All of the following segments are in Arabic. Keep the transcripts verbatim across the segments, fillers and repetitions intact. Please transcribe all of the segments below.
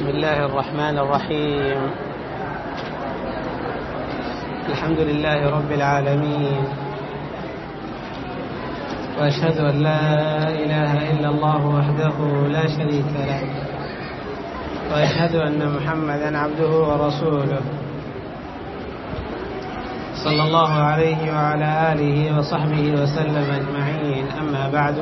بسم الله الرحمن الرحيم. الحمد لله رب العالمين، وأشهد أن لا إله إلا الله وحده لا شريك له، وأشهد أن محمدا عبده ورسوله صلى الله عليه وعلى آله وصحبه وسلم أجمعين. أما بعد،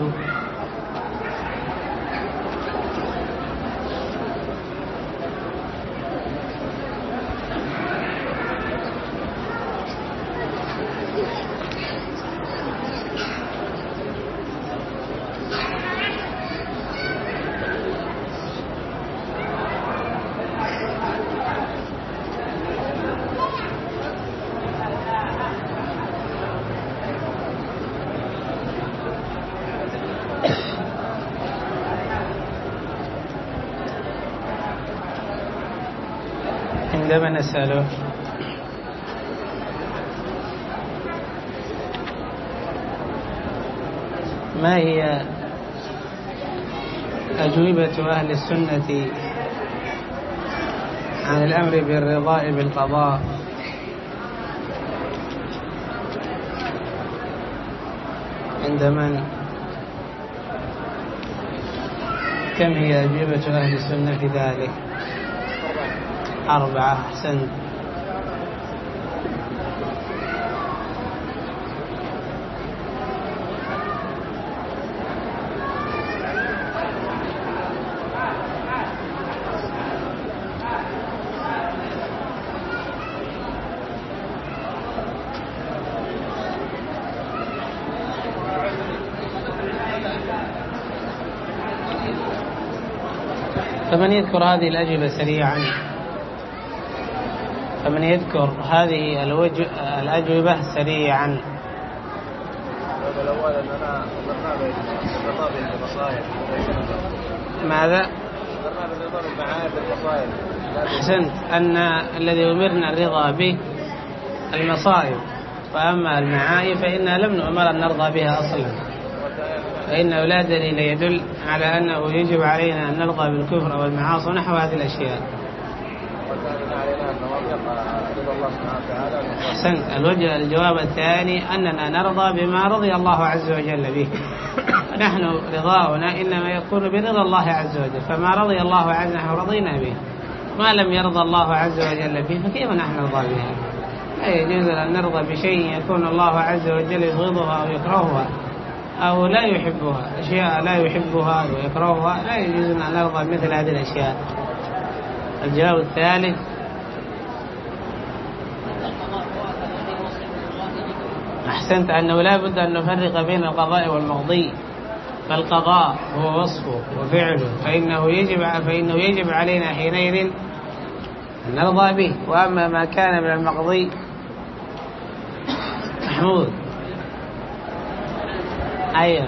عندما نسأله ما هي أجوبة أهل السنة عن الأمر بالرضاء بالقضاء، عند من؟ كم هي أجوبة أهل السنة في ذلك؟ أربعة. أحسنت. فمن يذكر هذه الأجوبة سريعا؟ فمن يذكر هذه الوجه الأجوبة سريعا؟ الأول أننا أمرنا بالرضا بالمصائب. ماذا؟ أمرنا بالرضا بالمعايب بالمصائب. أحسنت. أن الذي أمرنا الرضا به المصائب، وأما المعايب فإننا لم نؤمر أن نرضى بها أصلا، فإنه لا دليل يدل على أنه يجب علينا أن نرضى بالكفر والمعاصي ونحو هذه الأشياء. أحسنت. الوجه الجواب الثاني أننا نرضى بما رضي الله عز وجل به. نحن رضاؤنا إنما يكون برضا الله عز وجل، فما رضي الله عنه نحن رضينا به، ما لم يرضى الله عز وجل به فكيف نحن نرضى به؟ لا يجوز أن نرضى بشيء يكون الله عز وجل يبغضها أو يكرهها أو لا يحبها، أشياء لا يحبها ويكرهها لا يجوز أن نرضى مثل هذه الأشياء. الجواب الثالث أحسنت أنه لا بد أن نفرق بين القضاء والمقضي، فالقضاء هو وصفه وفعله، فإنه يجب فإنه يجب علينا حينئذ أن نرضى به. وأما ما كان من المقضي محمود أيوه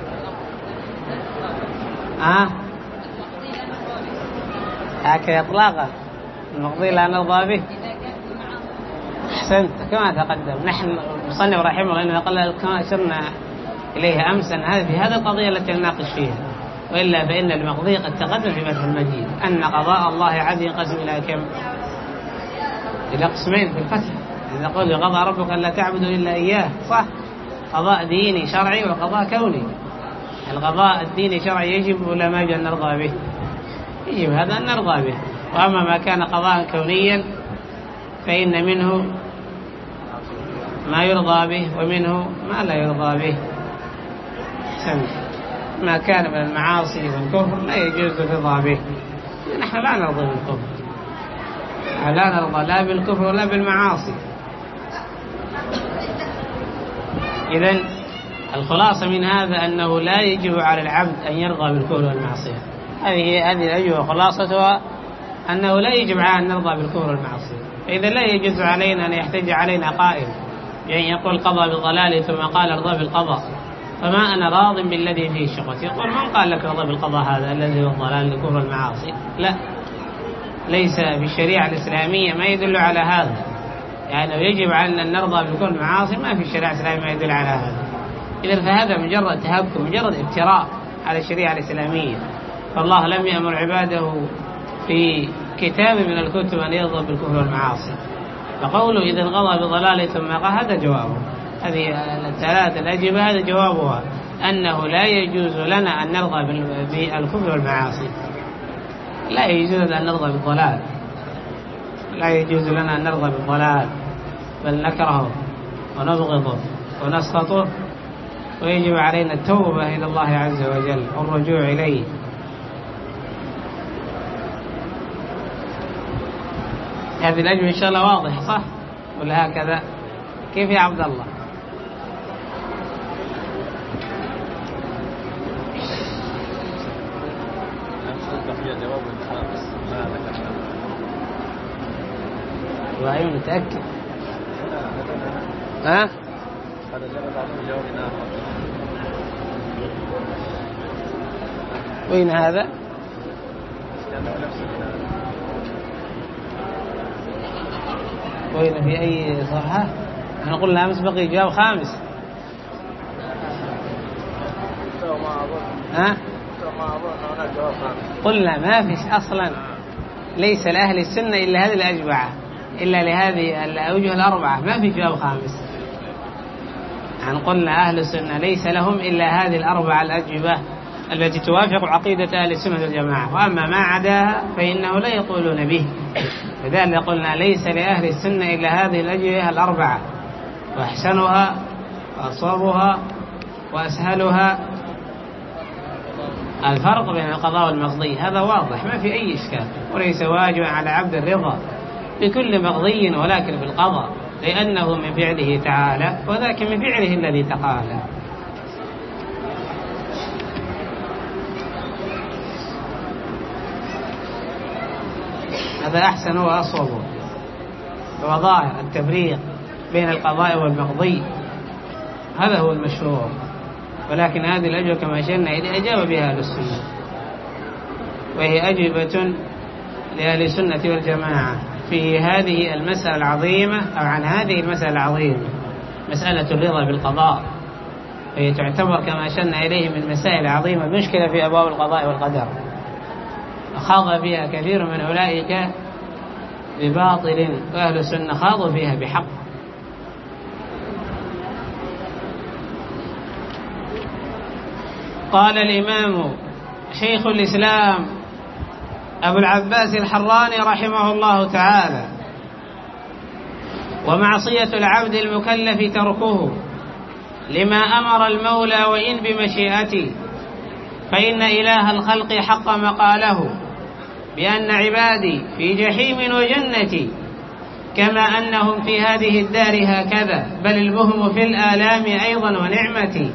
ها أه؟ هكذا إطلاقا المقضي لا نرضى به. أحسنت كما تقدم. نحن مصنف رحمه الله إنه قال كما أشرنا إليها أمس أن هذه في هذه القضية التي نناقش فيها، وإلا فإن المقضي قد تقدم في فتح المجيد أن قضاء الله عز ينقسم إلى كم؟ إلى قسمين في الفتح. إذا قل قضى ربك ألا تعبدوا إلا إياه، صح؟ قضاء ديني شرعي وقضاء كوني. القضاء الديني شرعي يجب ولا ما يجب أن نرضى به؟ يجب هذا أن نرضى به. وأما ما كان قضاء كونيا فإن منه ما يرضى به ومنه ما لا يرضى به. حسن. ما كان من المعاصي والكفر لا يجوز الرضا به. نحن لا نرضى بالكفر، لا نرضى لا بالكفر ولا بالمعاصي. إذن الخلاصة من هذا أنه لا يجب على العبد أن يرضى بالكفر والمعصية. هذه هذه الأجوبة خلاصتها أنه لا يجب علينا أن نرضى بالكفر والمعصية. فإذا لا يجوز علينا أن يحتج علينا قائل يعني يقول قضى بالضلال ثم قال ارضى بالقضاء، فما أنا راض بالذي فيه الشقة. يقول من قال لك ارضى بالقضاء هذا الذي هو الضلال لكفر المعاصي؟ لا، ليس في الشريعة الإسلامية ما يدل على هذا. يعني يجب علينا أن نرضى بكل المعاصي، ما في الشريعة الإسلامية ما يدل على هذا. إذن فهذا مجرد تهكم، مجرد افتراء على الشريعة الإسلامية. فالله لم يأمر عباده في كتاب من الكتب أن يرضى بالكفر والمعاصي، فقوله إذا انقضى بضلال ثم قال هذا جوابه. هذه الثلاث الأجوبة هذا جوابها، أنه لا يجوز لنا أن نرضى بالكفر والمعاصي، لا يجوز أن نرضى بالضلال، لا يجوز لنا أن نرضى بالضلال، بل نكرهه ونبغضه ونسخطه، ويجب علينا التوبة إلى الله عز وجل والرجوع إليه. هذه الأجوبة إن شاء الله واضحة صح ولا هكذا؟ كيف يا عبد الله؟ وعيون متأكد ها؟ هذا جواب آخر. وين هذا؟ وين في أي صفحة؟ احنا قلنا أمس بقي جواب خامس. ها؟ قلنا ما فيش أصلا، ليس لأهل السنة إلا هذه الأجوبة، إلا لهذه الأوجه الأربعة، ما في جواب خامس. يعني قلنا أهل السنة ليس لهم إلا هذه الأربعة الأجوبة التي توافق عقيدة أهل السنة والجماعة، وأما ما عداها فإنه لا يقولون به. لذلك قلنا ليس لأهل السنة إلا هذه الأجوبة الأربعة، وأحسنها وأصوبها وأسهلها الفرق بين القضاء والمقضي، هذا واضح ما في أي إشكال. وليس واجبا على عبد الرضا بكل مقضي ولكن بالقضاء، لأنه من فعله تعالى وذاك من فعله الذي تقالى. هذا أحسن وأصوب، وظاهر التفريق بين القضاء والمقضي هذا هو المشروع. ولكن هذه الأجوبة كما أشرنا إليه أجاب بها أهل السنة، وهي أجوبة لأهل السنة والجماعة في هذه المسألة العظيمة، أو عن هذه المسألة العظيمة، مسألة الرضا بالقضاء، وهي تعتبر كما أشرنا إليه من المسائل العظيمة مشكلة في أبواب القضاء والقدر، وخاض بها كثير من أولئك بباطل، وأهل السنة خاضوا فيها بحق. قال الإمام شيخ الإسلام أبو العباس الحراني رحمه الله تعالى: ومعصية العبد المكلف تركه لما أمر المولى وإن بمشيئته، فإن إله الخلق حق مقاله بأن عبادي في جحيم وجنة، كما أنهم في هذه الدار هكذا، بل البهم في الآلام أيضا ونعمتي.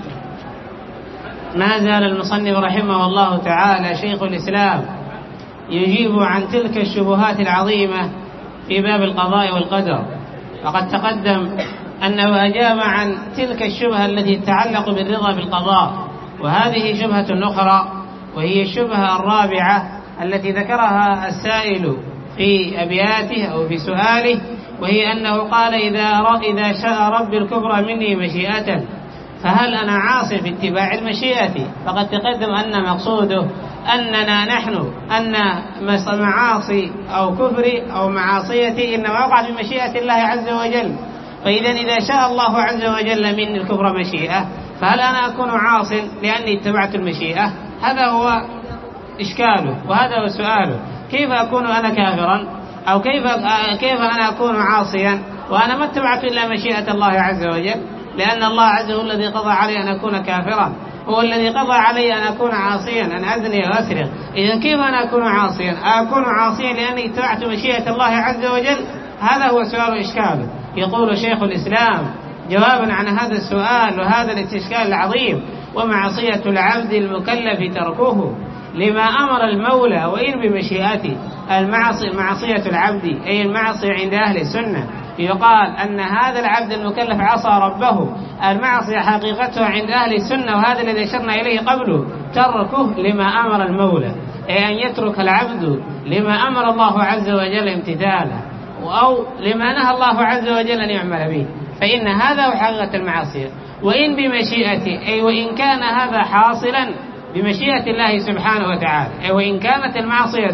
ما زال المصنف رحمه الله تعالى شيخ الإسلام يجيب عن تلك الشبهات العظيمة في باب القضاء والقدر، وقد تقدم أنه أجاب عن تلك الشبهة التي تتعلق بالرضا بالقضاء. وهذه شبهة أخرى، وهي الشبهة الرابعة التي ذكرها السائل في أبياته أو في سؤاله، وهي أنه قال: إذا إذا شاء رب الكبرى مني مشيئة فهل أنا عاص في اتباع المشيئة؟ فقد تقدم أن مقصوده أننا نحن أن معاصي أو كفري أو معاصيتي إنما وقع بمشيئة الله عز وجل. فإذا إذا شاء الله عز وجل مني الكفر مشيئة، فهل أنا أكون عاص لأني اتبعت المشيئة؟ هذا هو إشكاله، وهذا هو سؤاله: كيف أكون أنا كافرا، أو كيف كيف أنا أكون عاصيا وأنا ما اتبعت إلا مشيئة الله عز وجل؟ لأن الله عز وجل الذي قضى علي أن أكون كافرا، هو الذي قضى علي أن أكون عاصيا، أن أزني وأسرق. إذن كيف أنا أكون عاصيا؟ أكون عاصيا لأني اتبعت مشيئة الله عز وجل؟ هذا هو سؤال إشكاله. يقول شيخ الإسلام جوابا عن هذا السؤال وهذا الاستشكال العظيم: ومعصية العبد المكلف تركه لما أمر المولى وإن بمشيئته. المعصية معصية العبد أي المعصية عند أهل السنة، يقال أن هذا العبد المكلف عصى ربه. المعصية حقيقتها عند أهل السنة، وهذا الذي أشرنا إليه قبله، تركه لما أمر المولى، أي أن يترك العبد لما أمر الله عز وجل امتثاله، أو لما نهى الله عز وجل أن يعمل به، فإن هذا هو حقيقة المعصية. وإن بمشيئته أي وإن كان هذا حاصلا بمشيئة الله سبحانه وتعالى، أي وإن كانت المعصية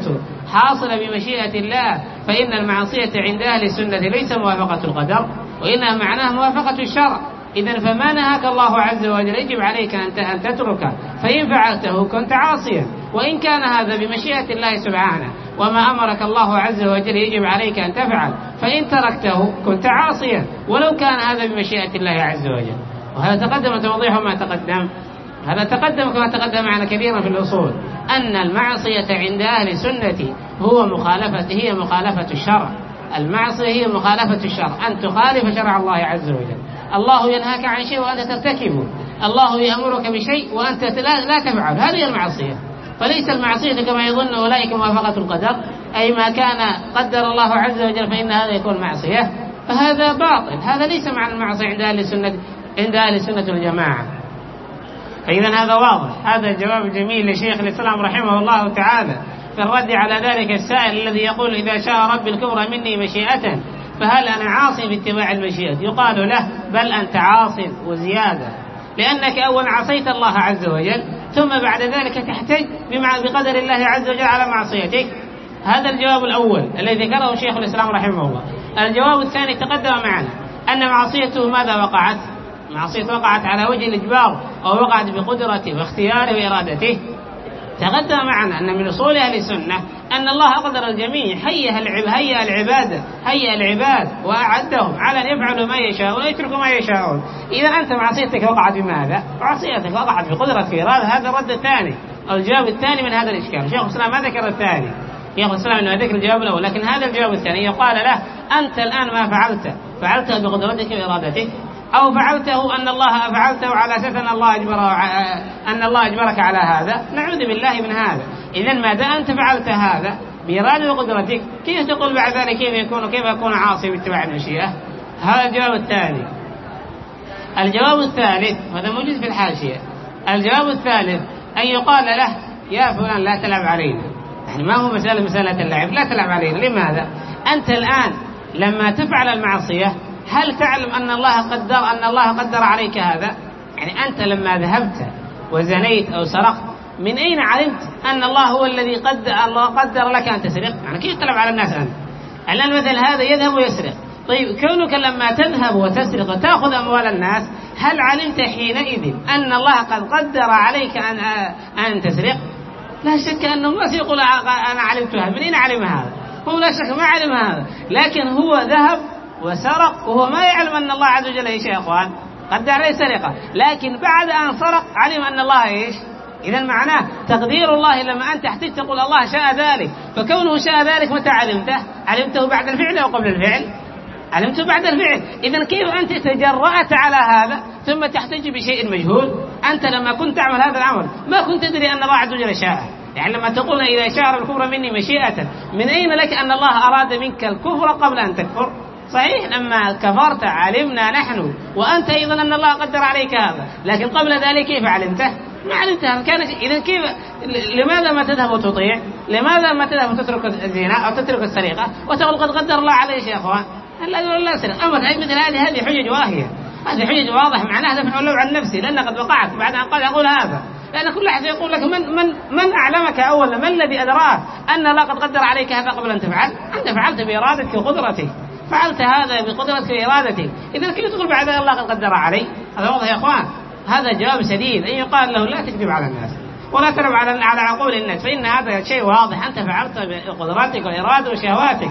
حاصلة بمشيئة الله، فإن المعصية عند أهل السنة ليس موافقة القدر، وإنها معناها موافقة الشرع. إذن فما نهاك الله عز وجل يجب عليك أن تتركه، فإن فعلته كنت عاصيا، وإن كان هذا بمشيئة الله سبحانه. وما أمرك الله عز وجل يجب عليك أن تفعل، فإن تركته كنت عاصيا ولو كان هذا بمشيئة الله عز وجل. وهذا تقدم توضيح ما تقدم، هذا تقدم كما تقدم معنا كثيرا في الأصول، أن المعصية عند أهل السنة هو مخالفة هي مخالفة الشرع. المعصية هي مخالفة الشرع، أن تخالف شرع الله عز وجل. الله ينهاك عن شيء وأنت ترتكبه، الله يأمرك بشيء وأنت لا, لا تفعل، هذه المعصية. فليس المعصية كما يظن أولئك موافقة القدر، أي ما كان قدر الله عز وجل فإن هذا يكون معصية، فهذا باطل. هذا ليس معنى المعصية عند أهل السنة عند أهل السنة والجماعة. فإذا هذا واضح. هذا الجواب الجميل لشيخ الإسلام رحمه الله تعالى في الرد على ذلك السائل الذي يقول إذا شاء ربي الكفر مني مشيئة فهل أنا عاصي باتباع المشيئة؟ يقال له بل أنت عاص وزيادة، لأنك أول عصيت الله عز وجل، ثم بعد ذلك تحتج بقدر الله عز وجل على معصيتك. هذا الجواب الأول الذي ذكره شيخ الإسلام رحمه الله. الجواب الثاني تقدم معنا أن معصيته ماذا وقعت؟ معصية وقعت على وجه الإجبار، أو وقعت بقدرته واختياره وإرادته. تقدم معنا أن من أصول أهل السنة أن الله أقدر الجميع، هيئ العباد هيئ العباد وأعدهم على أن يفعلوا ما يشاء ويتركوا ما يشاءون. إذا أنت معصيتك وقعت بماذا؟ معصيتك وقعت بقدرة إرادة. هذا الرد الثاني أو الجواب الثاني من هذا الإشكال. شيخ الإسلام ما ذكر الثاني، شيخ الإسلام إنه ذكر الجواب الأول، لكن هذا الجواب الثاني يقال له أنت الآن ما فعلت فعلته بقدرتك وإرادتك، أو فعلته أن الله فعلته على أساس أن الله أجبره أن الله أجبرك على هذا. نعوذ بالله من هذا. إذن ما دام أنت فعلت هذا بإرادة وقدرتك، كيف تقول بعد ذلك كيف يكون كيف يكون عاصي باتباع المشيئة؟ هذا الجواب الثاني. الجواب الثالث هذا موجود في الحاشية. الجواب الثالث أن يقال له يا فلان لا تلعب علينا، يعني ما هو مسألة مسألة اللعب، لا تلعب علينا. لماذا؟ أنت الآن لما تفعل المعصية هل تعلم أن الله قدر أن الله قدر عليك هذا؟ يعني أنت لما ذهبت وزنيت أو سرقت، من أين علمت أن الله هو الذي قدر الله قدر لك أن تسرق؟ يعني كيف تلعب على الناس أنت؟ الآن مثل هذا يذهب ويسرق. طيب كونك لما تذهب وتسرق وتأخذ أموال الناس، هل علمت حينئذ أن الله قد قدر عليك أن أن تسرق؟ لا شك أنه ما سيقول أنا علمت هذا. من أين علم هذا؟ هو لا شك ما علم هذا، لكن هو ذهب وسرق وهو ما يعلم أن الله عز وجل إيش يا أخوان قدر عليه سرقة، لكن بعد أن سرق علم أن الله إيش. إذا معناه تقدير الله لما أنت تحتاج تقول الله شاء ذلك، فكونه شاء ذلك متى علمته؟ علمته بعد الفعل أو قبل الفعل؟ علمته بعد الفعل. إذا كيف أنت تجرأت على هذا ثم تحتج بشيء مجهول؟ أنت لما كنت تعمل هذا العمل ما كنت تدري أن الله عز وجل شاء. يعني لما تقول إذا شاء الكفر مني مشيئة، من أين لك أن الله أراد منك الكفر قبل أن تكفر؟ صحيح لما كفرت علمنا نحن وأنت أيضا أن الله قدر عليك هذا، لكن قبل ذلك كيف علمته؟ ما علمته. كان إذا كيف لماذا ما تذهب وتطيع؟ لماذا ما تذهب وتترك الزنا أو تترك السرقة وتقول قد قدر الله عليه يا أخوان؟ لا لا سرق أمر مثل هذه هذه حجج واهية، هذه حجج واضح معناها دفع اللوم عن نفسي لأن قد وقعت بعد أن قال أقول هذا، لأن كل أحد يقول لك من من من أعلمك أولا، من الذي أدراك أن الله قد قدر عليك هذا قبل أن تفعل؟ أنت فعلت بإرادتك وقدرتك، فعلت هذا بقدرتك وإرادتك، إذا كيف تقول بعد الله قد قدر علي؟ هذا واضح يا أخوان. هذا جواب سديد أن يقال له لا تكذب على الناس ولا تلعب على على عقول الناس، فإن هذا شيء واضح، أنت فعلت بقدراتك وإرادتك وشهواتك،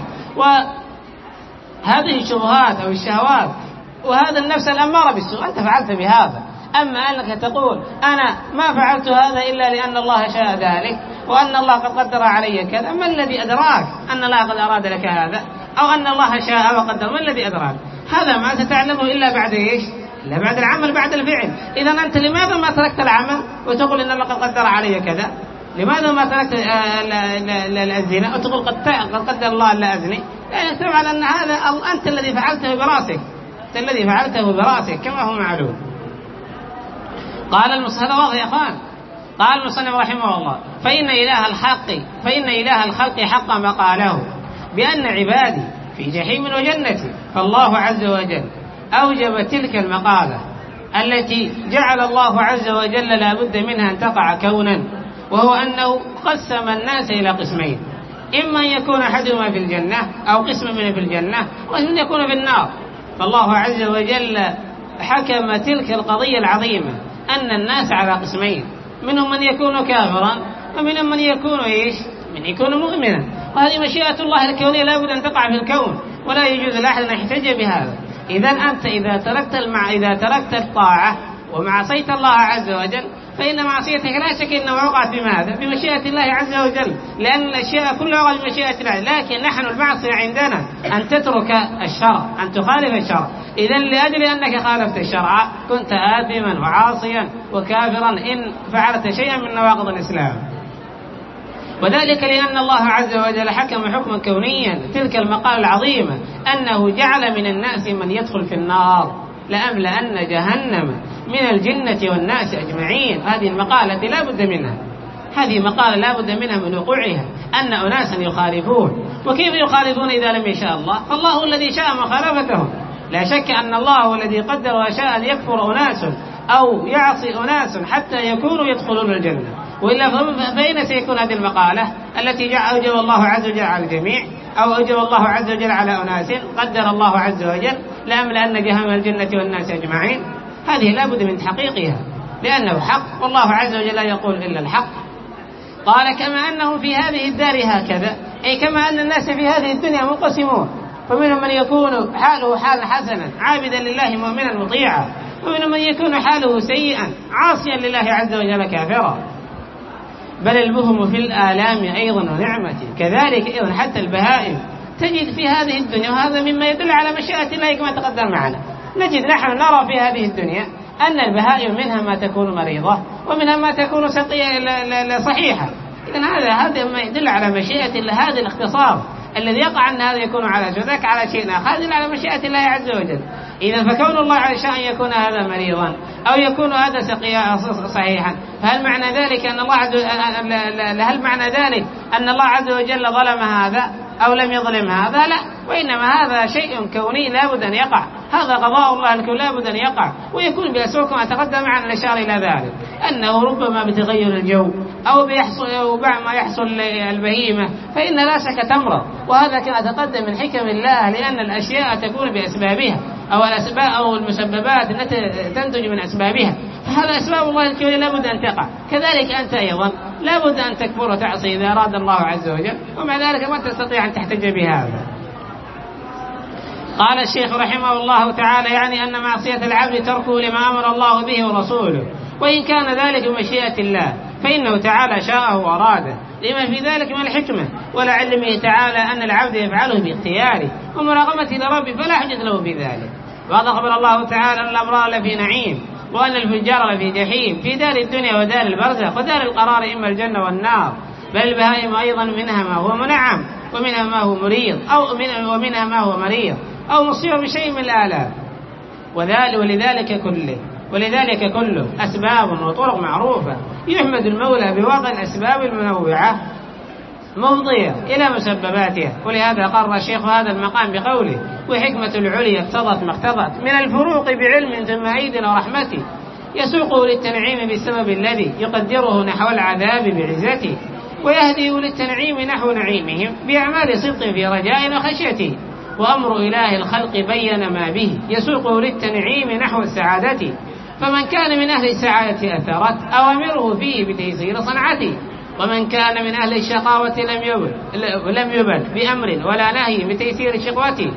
وهذه الشبهات أو الشهوات وهذا النفس الأمارة بالسوء أنت فعلت بهذا. أما أنك تقول أنا ما فعلت هذا إلا لأن الله شاء ذلك وأن الله قد قدر علي كذا، ما الذي أدراك أن الله قد أراد لك هذا أو أن الله شاء وقدر؟ ما الذي أدراك؟ هذا ما ستعلمه إلا بعد إيش؟ إلا بعد العمل بعد الفعل. إذا أنت لماذا ما تركت العمل وتقول إن الله قد قدر علي كذا؟ لماذا ما تركت الزنا وتقول قد قدر الله لا أزني؟ يعني تفعل أن هذا أنت الذي فعلته براسك، أنت الذي فعلته براسك كما هو معلوم. قال المصنف هذا واضح يا أخوان. قال المصنف رحمه الله فإن إله الحق فإن إله الخلق حق ما قاله بأن عبادي في جحيم وجنة، فالله عز وجل أوجب تلك المقالة التي جعل الله عز وجل لا بد منها أن تقع كونا، وهو أنه قسم الناس إلى قسمين، إما أن يكون أحدهما في الجنة أو قسم منه في الجنة وقسم يكون في النار. فالله عز وجل حكم تلك القضية العظيمة أن الناس على قسمين، منهم من يكون كافرا ومنهم من يكون إيش؟ من يكون مؤمنا. وهذه مشيئة الله الكونية لا بد أن تقع في الكون، ولا يجوز لأحد أن يحتج بهذا. إذا أنت إذا تركت المع... إذا تركت الطاعة ومعصيت الله عز وجل فإن معصيتك لا شك أنها وقعت بماذا؟ بمشيئة الله عز وجل، لأن الأشياء كلها وقعت بمشيئة الله. لكن نحن المعصية عندنا أن تترك الشرع، أن تخالف الشرع. إذا لأجل أنك خالفت الشرع كنت آثما وعاصيا وكافرا إن فعلت شيئا من نواقض الإسلام. وذلك لأن الله عز وجل حكم حكما كونيا تلك المقالة العظيمة أنه جعل من الناس من يدخل في النار لأملأن جهنم من الجنة والناس أجمعين. هذه المقالة لا بد منها، هذه مقالة لا بد منها من وقوعها، أن أناسا يخالفون. وكيف يخالفون إذا لم يشاء الله؟ فالله الذي شاء مخالفتهم. لا شك أن الله هو الذي قدر وشاء أن يكفر أناس أو يعصي أناس حتى يكونوا يدخلون الجنة، وإلا فأين سيكون هذه المقالة التي أوجب الله عز وجل على الجميع، أو أوجب الله عز وجل على أناس قدر الله عز وجل لأملأن جهنم الجنة والناس أجمعين؟ هذه لا بد من تحقيقها لأنه حق، والله عز وجل لا يقول إلا الحق. قال كما أنه في هذه الدار هكذا، أي كما أن الناس في هذه الدنيا منقسمون، فمنهم من يكون حاله حالا حسنا عابدا لله مؤمنا مطيعا، ومنهم من يكون حاله سيئا عاصيا لله عز وجل كافرا. بل المهم في الآلام أيضا ونعمته. كذلك أيضا حتى البهائم تجد في هذه الدنيا، وهذا مما يدل على مشيئة الله كما تقدم معنا. نجد نحن نرى في هذه الدنيا أن البهائم منها ما تكون مريضة ومنها ما تكون صحيحة. إذن هذا هذا ما يدل على مشيئة الله. هذا الاختصار الذي يقع أن هذا يكون على شيء وذاك على شيء آخر هذا على مشيئة الله عز وجل. إذا فكون الله عشاء أن يكون هذا مريضا أو يكون هذا سقيا صحيحا، فهل معنى ذلك أن الله عز هل معنى ذلك أن الله عز وجل ظلم هذا أو لم يظلم هذا؟ لا، وإنما هذا شيء كوني لا بد أن يقع، هذا قضاء الله الكون لا بد أن يقع، ويكون بأسباب كما تقدم عن الإشارة إلى ذلك أنه ربما بتغير الجو أو بيحصل أو بعد ما يحصل البهيمة فإن لا شك تمرض، وهذا كما تقدم من حكم الله، لأن الأشياء تكون بأسبابها أو الأسباب أو المسببات التي تنتج من أسبابها، فهذا أسباب الله الكون لا بد أن تقع. كذلك أنت أيضا لا بد أن تكفر وتعصي إذا أراد الله عز وجل، ومع ذلك ما تستطيع أن تحتج بهذا. قال الشيخ رحمه الله تعالى: يعني أن معصية العبد تركه لما أمر الله به ورسوله، وإن كان ذلك بمشيئة الله فإنه تعالى شاءه وأراده لما في ذلك من الحكمة، ولعلمه تعالى أن العبد يفعله باختياره ومراقبته لربه فلا حجة له في ذلك. وقد أخبر الله تعالى أن الأبرار لفي نعيم وأن الفجار لفي جحيم في دار الدنيا ودار البرزخ ودار القرار إما الجنة والنار. بل البهائم أيضا منها ما هو منعم ومنها ما هو مريض أو ومنها ما هو مريض أو مصير بشيء من الآلام. وذلك ولذلك كله ولذلك كله أسباب وطرق معروفة يحمد المولى بوضع الأسباب المنوعة مفضية إلى مسبباتها. ولهذا قرر الشيخ هذا المقام بقوله: وحكمة العليا اقتضت ما اقتضت من الفروق بعلم ثم عيد ورحمته، يسوقه للتنعيم بالسبب الذي يقدره نحو العذاب بعزته، ويهديه للتنعيم نحو نعيمهم بأعمال صدق في رجاء وخشيته. وأمر إله الخلق بين ما به يسوقه للتنعيم نحو السعادة، فمن كان من أهل السعادة أثرت أوامره فيه بتيسير صنعته، ومن كان من أهل الشقاوة لم يبل لم يبل بأمر ولا نهي بتيسير شقوته.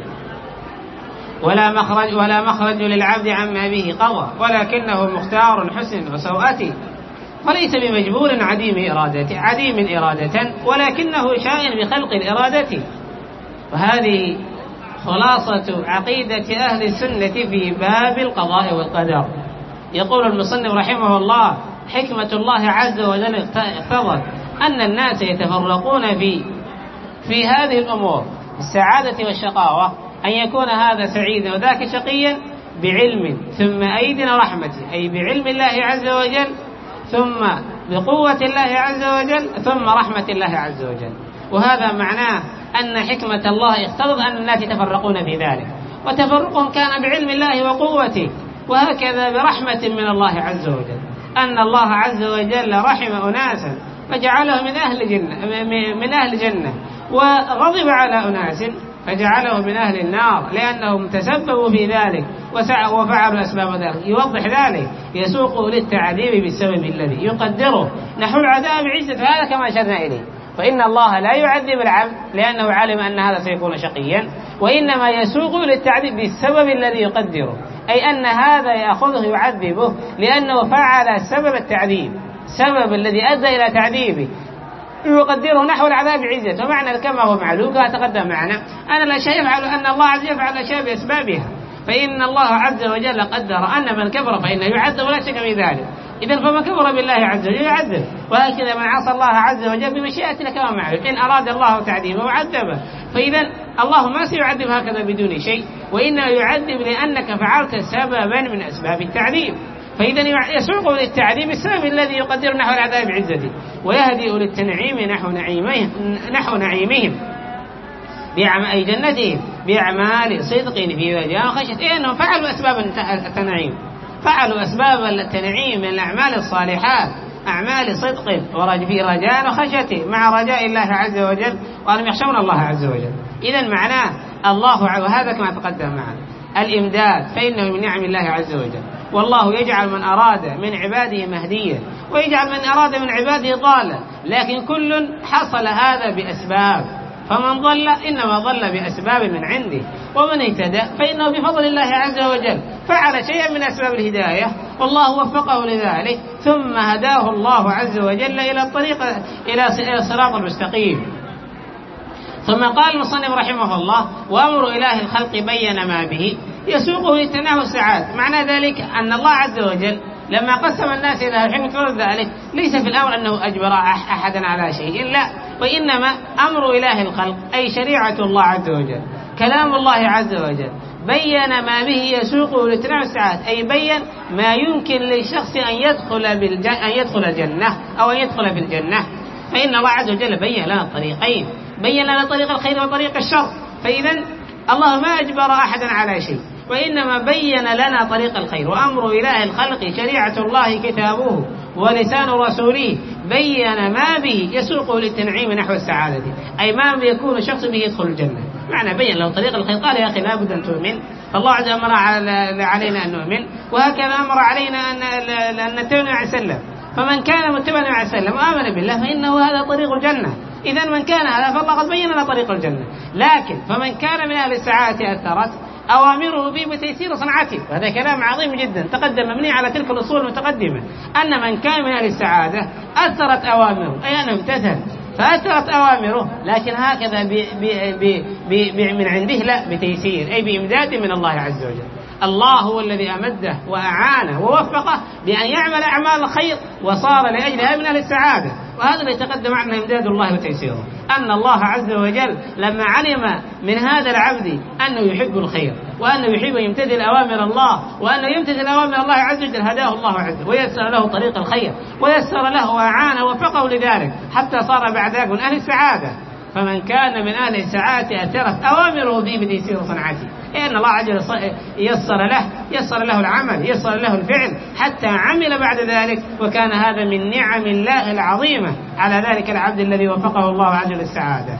ولا مخرج ولا مخرج للعبد عما به قضى، ولكنه مختار حسن وسوءته، فليس بمجبور عديم إرادة عديم إرادة ولكنه شاء بخلق الإرادة. وهذه خلاصة عقيدة أهل السنة في باب القضاء والقدر. يقول المصنف رحمه الله: حكمة الله عز وجل اقتضت أن الناس يتفرقون في في هذه الأمور السعادة والشقاوة، أن يكون هذا سعيدا وذاك شقيا بعلم ثم أيد رحمته، أي بعلم الله عز وجل ثم بقوة الله عز وجل ثم رحمة الله عز وجل. وهذا معناه أن حكمة الله اقتضت أن الناس يتفرقون في ذلك، وتفرقهم كان بعلم الله وقوته، وهكذا برحمة من الله عز وجل، أن الله عز وجل رحم أناسا فجعله من أهل جنة من أهل جنة وغضب على أناس فجعله من أهل النار لأنهم تسببوا في ذلك وفعلوا أسباب ذلك. يوضح ذلك يسوقه للتعذيب بالسبب الذي يقدره نحو العذاب عزة. هذا كما أشرنا إليه. فإن الله لا يعذب العبد لأنه علم أن هذا سيكون شقيا، وإنما يسوقه للتعذيب بالسبب الذي يقدره، أي أن هذا يأخذه يعذبه لأنه فعل سبب التعذيب، سبب الذي أدى إلى تعذيبه يقدره نحو العذاب عزة. ومعنى كما هو معلوم كما تقدم معنا أن الأشياء يفعل أن الله عز وجل يفعل الأشياء بأسبابها. فإن الله عز وجل قدر أن من كفر فإنه يعذب ولا شك في ذلك. إذن فمن كفر بالله عز وجل يعذب، وهكذا من عصى الله عز وجل بمشيئته كما معلوم إن أراد الله تعذيبه وعذبه. فإذا الله ما سيعذب هكذا بدون شيء، وإنما يعذب لأنك فعلت سببا من أسباب التعذيب. فإذا يسوق للتعذيب السبب الذي يقدر نحو العذاب بعزته، ويهدئ للتنعيم نحو نعيمهم نحو نعيمهم أي جنتهم بأعمال صدق في وجهها وخشية، أنهم فعلوا أسباب التنعيم، فعلوا أسباب التنعيم من الأعمال الصالحات، أعمال صدق في رجاء وخشية مع رجاء الله عز وجل وأنهم يخشون الله عز وجل. إذن معناه الله، وهذا كما تقدم معنا الإمداد فإنه من نعم الله عز وجل. والله يجعل من أراد من عباده مهديا ويجعل من أراد من عباده ضالا، لكن كل حصل هذا بأسباب. فمن ضل إنما ضل بأسباب من عنده، ومن اهتدى فإنه بفضل الله عز وجل فعل شيئا من أسباب الهداية والله وفقه لذلك، ثم هداه الله عز وجل إلى الطريق إلى الصراط المستقيم. ثم قال المصنف رحمه الله: وأمر إله الخلق بين ما به يسوقه لتناول السعادة. معنى ذلك أن الله عز وجل لما قسم الناس إلى حكمة ذلك ليس في الأمر أنه أجبر أحدا على شيء، لا، وإنما أمر إله الخلق أي شريعة الله عز وجل، كلام الله عز وجل بين ما به يسوقه لتناول السعادة، أي بين ما يمكن للشخص أن يدخل بالجنة أن يدخل الجنة أو أن يدخل في الجنة. فإن الله عز وجل بين لنا الطريقين، بين لنا طريق الخير وطريق الشر. فإذا الله ما أجبر أحدا على شيء، وإنما بين لنا طريق الخير. وأمر إله الخلق شريعة الله كتابه ولسان رسوله بين ما به يسوقه للتنعيم نحو السعادة، أي ما يكون الشخص به يدخل الجنة. معنى بين له طريق الخير. قال: يا أخي لا بد أن تؤمن، فالله عز وجل أمر علينا أن نؤمن، وهكذا أمر علينا أن نتبع وسلم. فمن كان متبعا وسلم وآمن بالله فإنه هذا طريق الجنة. إذن من كان هذا فالله قد بين لنا طريق الجنة. لكن فمن كان من أهل السعادة أثرت أوامره به بتيسير صنعته، وهذا كلام عظيم جدا تقدم مبني على تلك الأصول المتقدمة، أن من كان من أهل السعادة أثرت أوامره، أي أنه امتثل فأثرت أوامره، لكن هكذا بي بي بي بي بي من عنده، لا، بتيسير أي بإمداد من الله عز وجل. الله هو الذي أمده وأعانه ووفقه بأن يعمل أعمال الخير وصار لأجلها من أهل السعادة. وهذا اللي تقدم عنه إمداد الله وتيسيره، أن الله عز وجل لما علم من هذا العبد أنه يحب الخير وأنه يحب يمتثل أوامر الله وأنه يمتثل أوامر الله عز وجل هداه الله عز وجل ويسر له طريق الخير ويسر له وأعانه ووفقه لذلك حتى صار بعد ذلك من أهل السعادة. فمن كان من أهل السعادة أثرت أوامره به بتيسير صنعته، لأن الله عز وجل يسر له يسر له العمل، يسر له الفعل حتى عمل بعد ذلك، وكان هذا من نعم الله العظيمة على ذلك العبد الذي وفقه الله عز وجل السعادة.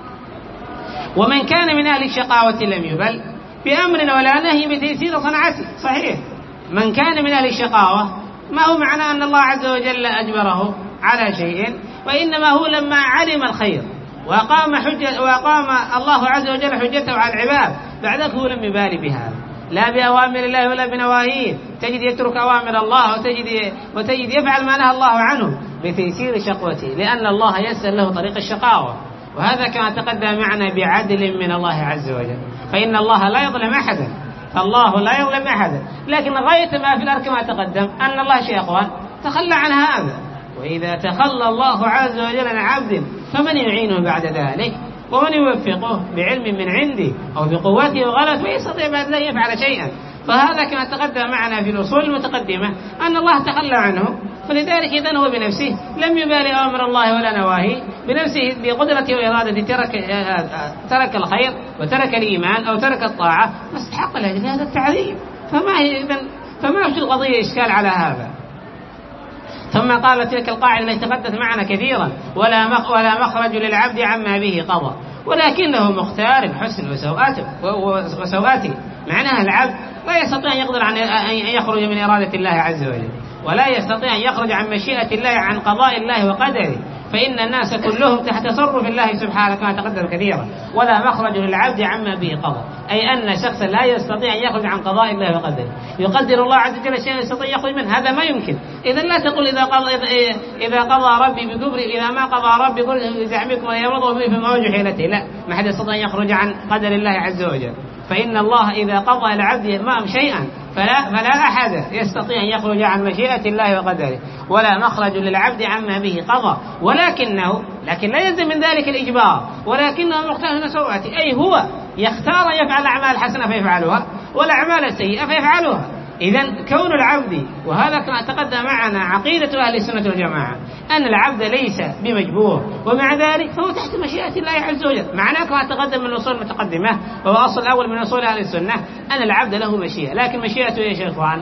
ومن كان من أهل الشقاوة لم يبل بأمر ولا نهي بتيسير صنعته. صحيح، من كان من أهل الشقاوة ما هو معنى أن الله عز وجل أجبره على شيء، وإنما هو لما علم الخير وأقام حجة وأقام الله عز وجل حجته على العباد بعدك هو لم يبالي بهذا، لا بأوامر الله ولا بنواهيه. تجد يترك أوامر الله وتجد, وتجد يفعل ما نهى الله عنه بتيسير شقوته، لأن الله يسر له طريق الشقاوة. وهذا كما تقدم معنا بعدل من الله عز وجل، فإن الله لا يظلم أحدا، فالله لا يظلم أحدا. لكن غاية ما في الأرض كما تقدم أن الله شيء أخوان تخلى عن هذا، وإذا تخلى الله عز وجل عن عبد فمن يعينه بعد ذلك ومن يوفقه بعلم من عنده أو بقوته وغلط ويستطيع بعد ذلك يفعل شيئا. فهذا كما تقدم معنا في الأصول المتقدمة أن الله تخلى عنه، فلذلك إذن هو بنفسه لم يبالي أمر الله ولا نواهي، بنفسه بقدرته وإرادته ترك, ترك الخير وترك الإيمان أو ترك الطاعة فاستحق له هذا التعذيب. فما هي إذن فما في القضية إشكال على هذا. ثم قال تلك القاعدة التي تقدمت معنا كثيرا: ولا ولا مخرج للعبد عما به قضى ولكنه مختار الحسن وسوءاته وسوءاته. معناها العبد لا يستطيع أن يقدر عن أن يخرج من إرادة الله عز وجل، ولا يستطيع أن يخرج عن مشيئة الله، عن قضاء الله وقدره، فإن الناس كلهم تحت تصرف الله سبحانه كما تقدم كثيرا. ولا مخرج للعبد عما به قضى، أي أن شخصا لا يستطيع أن يخرج عن قضاء الله وقدره. يقدر الله عز وجل شيئا يستطيع يخرج منه، هذا ما يمكن. إذا لا تقول إذا قضى إذا قضى ربي بكبر، إذا ما قضى ربي بكبر زعمكم ويمرض به في موجه حيلته، لا، ما حد يستطيع أن يخرج عن قدر الله عز وجل. فإن الله إذا قضى العبد ما شيئا فلا, فلا أحد يستطيع أن يخرج عن مشيئة الله وقدره. ولا مخرج للعبد عما به قضى ولكنه، لكن لا يلزم من ذلك الإجبار، ولكنه مختار من سوءاته، أي هو يختار أن يفعل الأعمال الحسنة فيفعلها والأعمال السيئة فيفعلها. إذن كون العبد، وهذا كما تقدم معنا عقيدة أهل السنة والجماعة، أن العبد ليس بمجبور، ومع ذلك فهو تحت مشيئة الله عز وجل. معناه كما تقدم من الأصول المتقدمة، وهو أصل الأول من أصول أهل السنة، أن العبد له مشيئة، لكن مشيئته يا شيخوان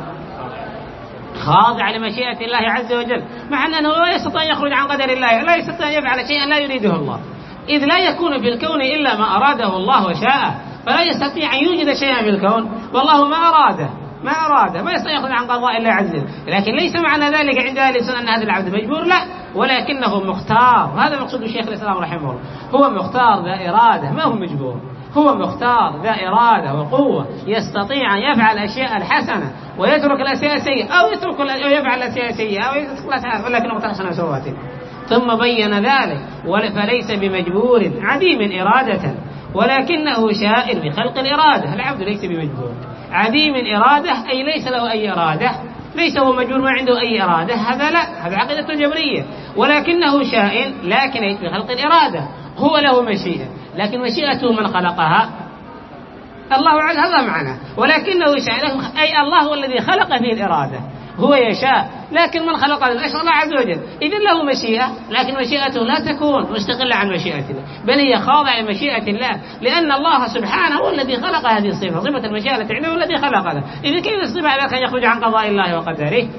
خاضع لمشيئة الله عز وجل، مع أنه لا يستطيع أن يخرج عن قدر الله، لا يستطيع أن يفعل شيئا لا يريده الله، إذ لا يكون في الكون إلا ما أراده الله وشاءه، فلا يستطيع أن يوجد شيئا في الكون والله ما أراده ما أراده ما يستطيع يخرج عن قضاء الله عز وجل. لكن ليس معنى ذلك عند أهل السنة أن هذا العبد مجبور، لا، ولكنه مختار. هذا مقصود الشيخ الإسلام رحمه الله، هو مختار ذا إرادة، ما هو مجبور، هو مختار ذا إرادة وقوة، يستطيع أن يفعل الأشياء الحسنة ويترك الأشياء السيئة، أو يترك أو يفعل الأشياء السيئة أو يترك، ولكنه متحسن سواته. ثم بين ذلك: فليس بمجبور عديم إرادة ولكنه شائر بخلق الإرادة. العبد ليس بمجبور عديم إرادة، أي ليس له أي إرادة، ليس هو مجبور ما عنده أي إرادة، هذا لا، هذا عقيدة الجبرية. ولكنه شائن، لكن بخلق الإرادة، هو له مشيئة، لكن مشيئته من خلقها الله عز وجل، هذا معنى. ولكنه شائن، أي الله هو الذي خلق فيه الإرادة، هو يشاء، لكن من خلق الأشياء الله عز وجل، إذن له مشيئة، لكن مشيئته لا تكون مستقلة عن مشيئة الله، بل هي خاضعة لمشيئة الله، لأن الله سبحانه هو الذي خلق هذه الصفة، صفة المشيئة التي عنده الذي خلقها. إذن كيف الصفة على أن يخرج عن قضاء الله وقدره؟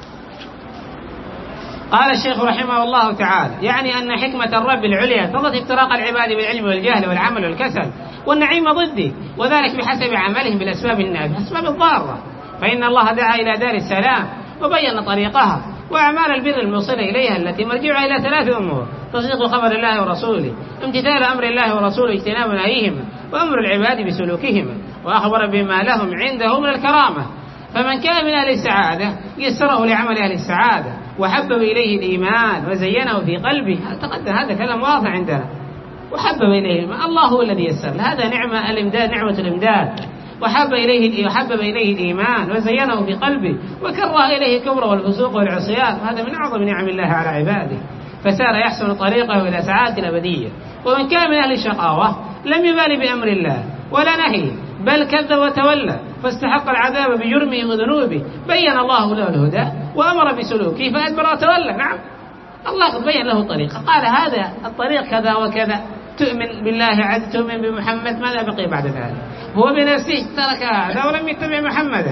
قال الشيخ رحمه الله تعالى: يعني أن حكمة الرب العليا تضت افتراق العباد بالعلم والجهل والعمل والكسل والنعيم ضده، وذلك بحسب عملهم بالأسباب النافعة الأسباب الضارة. فإن الله دعا إلى دار السلام وبين طريقها وأعمال البر الموصلة إليها، التي مرجعها إلى ثلاث أمور: تصديق خبر الله ورسوله، امتثال أمر الله ورسوله، اجتناب نهيهما، وأمر العباد بسلوكهما، وأخبر بما لهم عنده من الكرامة. فمن كان من أهل السعادة يسره لعمل أهل السعادة، وحبب إليه الإيمان وزينه في قلبه. تقدم هذا كلام واضح عندنا. وحبب إليه الإيمان، الله هو الذي يسر، هذا نعمة الإمداد، نعمة الإمداد. وحب إليه وحبب إليه الإيمان وزينه في قلبه، وكره إليه الكفر والفسوق والعصيان، وهذا من أعظم نعم الله على عباده، فسار يحسن طريقه إلى سعادة الأبدية. ومن كان من أهل الشقاوة لم يبالي بأمر الله ولا نهيه، بل كذب وتولى فاستحق العذاب بجرمه وذنوبه. بين الله له الهدى وأمر بسلوكه فأدبر وتولى. نعم، الله قد بين له طريقة، قال هذا الطريق كذا وكذا، تؤمن بالله عز، تؤمن بمحمد، ماذا بقي بعد ذلك؟ هو بنفسه ترك هذا ولم يتبع محمدا،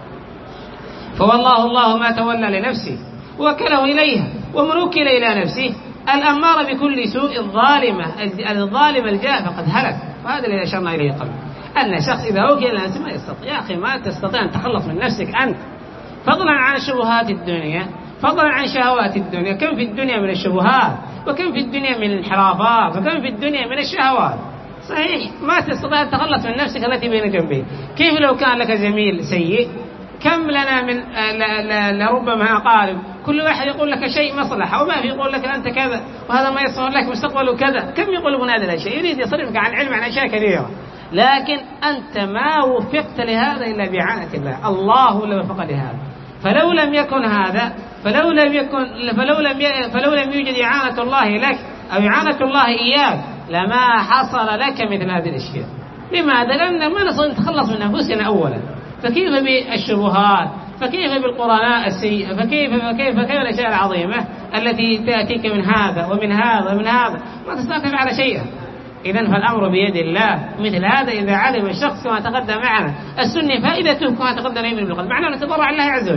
فوالله الله ما تولى لنفسه وكله إليها، ومن وكل إلى نفسه الأمار بكل سوء الظالمة الظالم الجاه فقد هلك. وهذا الذي أشرنا إليه قبل، أن شخص إذا وكل إلى نفسه ما يستطيع. يا أخي ما تستطيع أن تخلص من نفسك أنت، فضلا عن شبهات الدنيا، فضلا عن شهوات الدنيا. كم في الدنيا من الشبهات، وكم في الدنيا من الانحرافات، وكم في الدنيا من الشهوات. صحيح ما تستطيع أن تخلص من نفسك التي بين جنبين. كيف لو كان لك زميل سيء؟ كم لنا من لربما أقارب كل واحد يقول لك شيء مصلحة، وما في يقول لك أنت كذا، وهذا ما يصنع لك مستقبله كذا. كم يقولون هذا الشيء، يريد يصرفك عن علم عن أشياء كثيرة، لكن أنت ما وفقت لهذا إلا بإعانة الله. الله لم وفق لهذا، فلو لم يكن هذا، فلو لم يكن فلو لم فلو لم يوجد إعانة الله لك أو إعانة الله إياك لما حصل لك مثل هذه الأشياء. لماذا؟ لأن ما نستطيع نتخلص من أنفسنا أولا، فكيف بالشبهات، فكيف بالقرناء السيئة، فكيف فكيف فكيف الأشياء العظيمة التي تأتيك من هذا ومن هذا ومن هذا، ما تستطيع تفعل شيئا. إذن فالأمر بيد الله. مثل هذا إذا علم الشخص كما تقدم معنا السنة فائدته كما تقدم يمين بالقلب، معناه نتضرع الله عز وجل.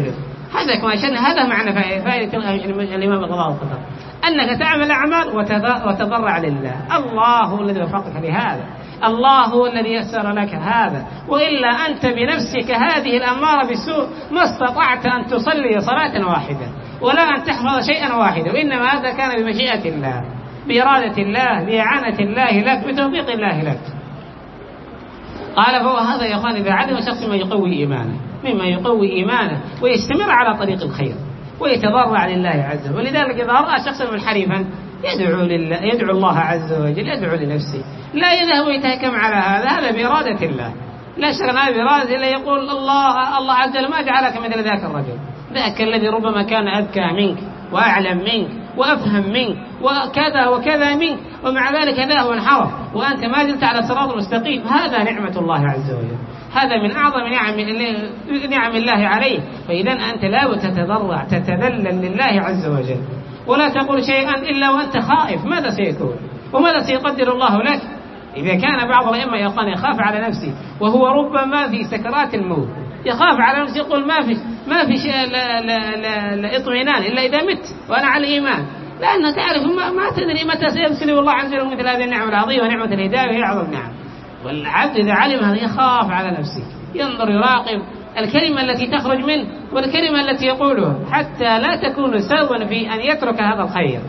هذا كما شأن هذا معنى فائدة الإمام القضاء والقدر، أنك تعمل أعمال وتضرع لله. الله هو الذي وفقك لهذا، الله هو الذي يسر لك هذا، وإلا أنت بنفسك هذه الأمارة بالسوء ما استطعت أن تصلي صلاة واحدة ولا أن تحفظ شيئا واحدا، وإنما هذا كان بمشيئة الله، بإرادة الله، بإعانة الله لك، بتوفيق الله لك. قال فهو هذا يا أخوان إذا عدم شخص ما يقوي إيمانه، مما يقوي إيمانه ويستمر على طريق الخير ويتضرع لله عز وجل. ولذلك إذا رأى شخصا منحرفا يدعو لله، يدعو الله عز وجل، يدعو لنفسه، لا يذهب ويتهكم على هذا، هذا بإرادة الله، لا شغل بإرادة إلا يقول الله الله عز وجل ما جعلك مثل ذاك الرجل، ذاك الذي ربما كان أذكى منك وأعلم منك وأفهم منك وكذا وكذا منك، ومع ذلك هذا هو انحرف وأنت ما زلت على الصراط المستقيم. هذا نعمة الله عز وجل، هذا من أعظم نعم نعم الله عليه. فإذا أنت لا تتضرع تتذلل لله عز وجل، ولا تقول شيئا إلا وأنت خائف ماذا سيكون وماذا سيقدر الله لك. إذا كان بعض الأئمة يقول يخاف على نفسه وهو ربما في سكرات الموت، يخاف على نفسه يقول ما في ما في شيء لا لا لا لا اطمئنان إلا إذا مت وأنا على الإيمان، لأنه تعرف ما, ما تدري متى سيبسل الله عز وجل مثل هذه النعمة العظيمة، نعمة الهداية وهي أعظم نعم. والعبد إذا علمها يخاف على نفسه، ينظر يراقب الكلمة التي تخرج منه والكلمة التي يقولها حتى لا تكون سببا في أن يترك هذا الخير.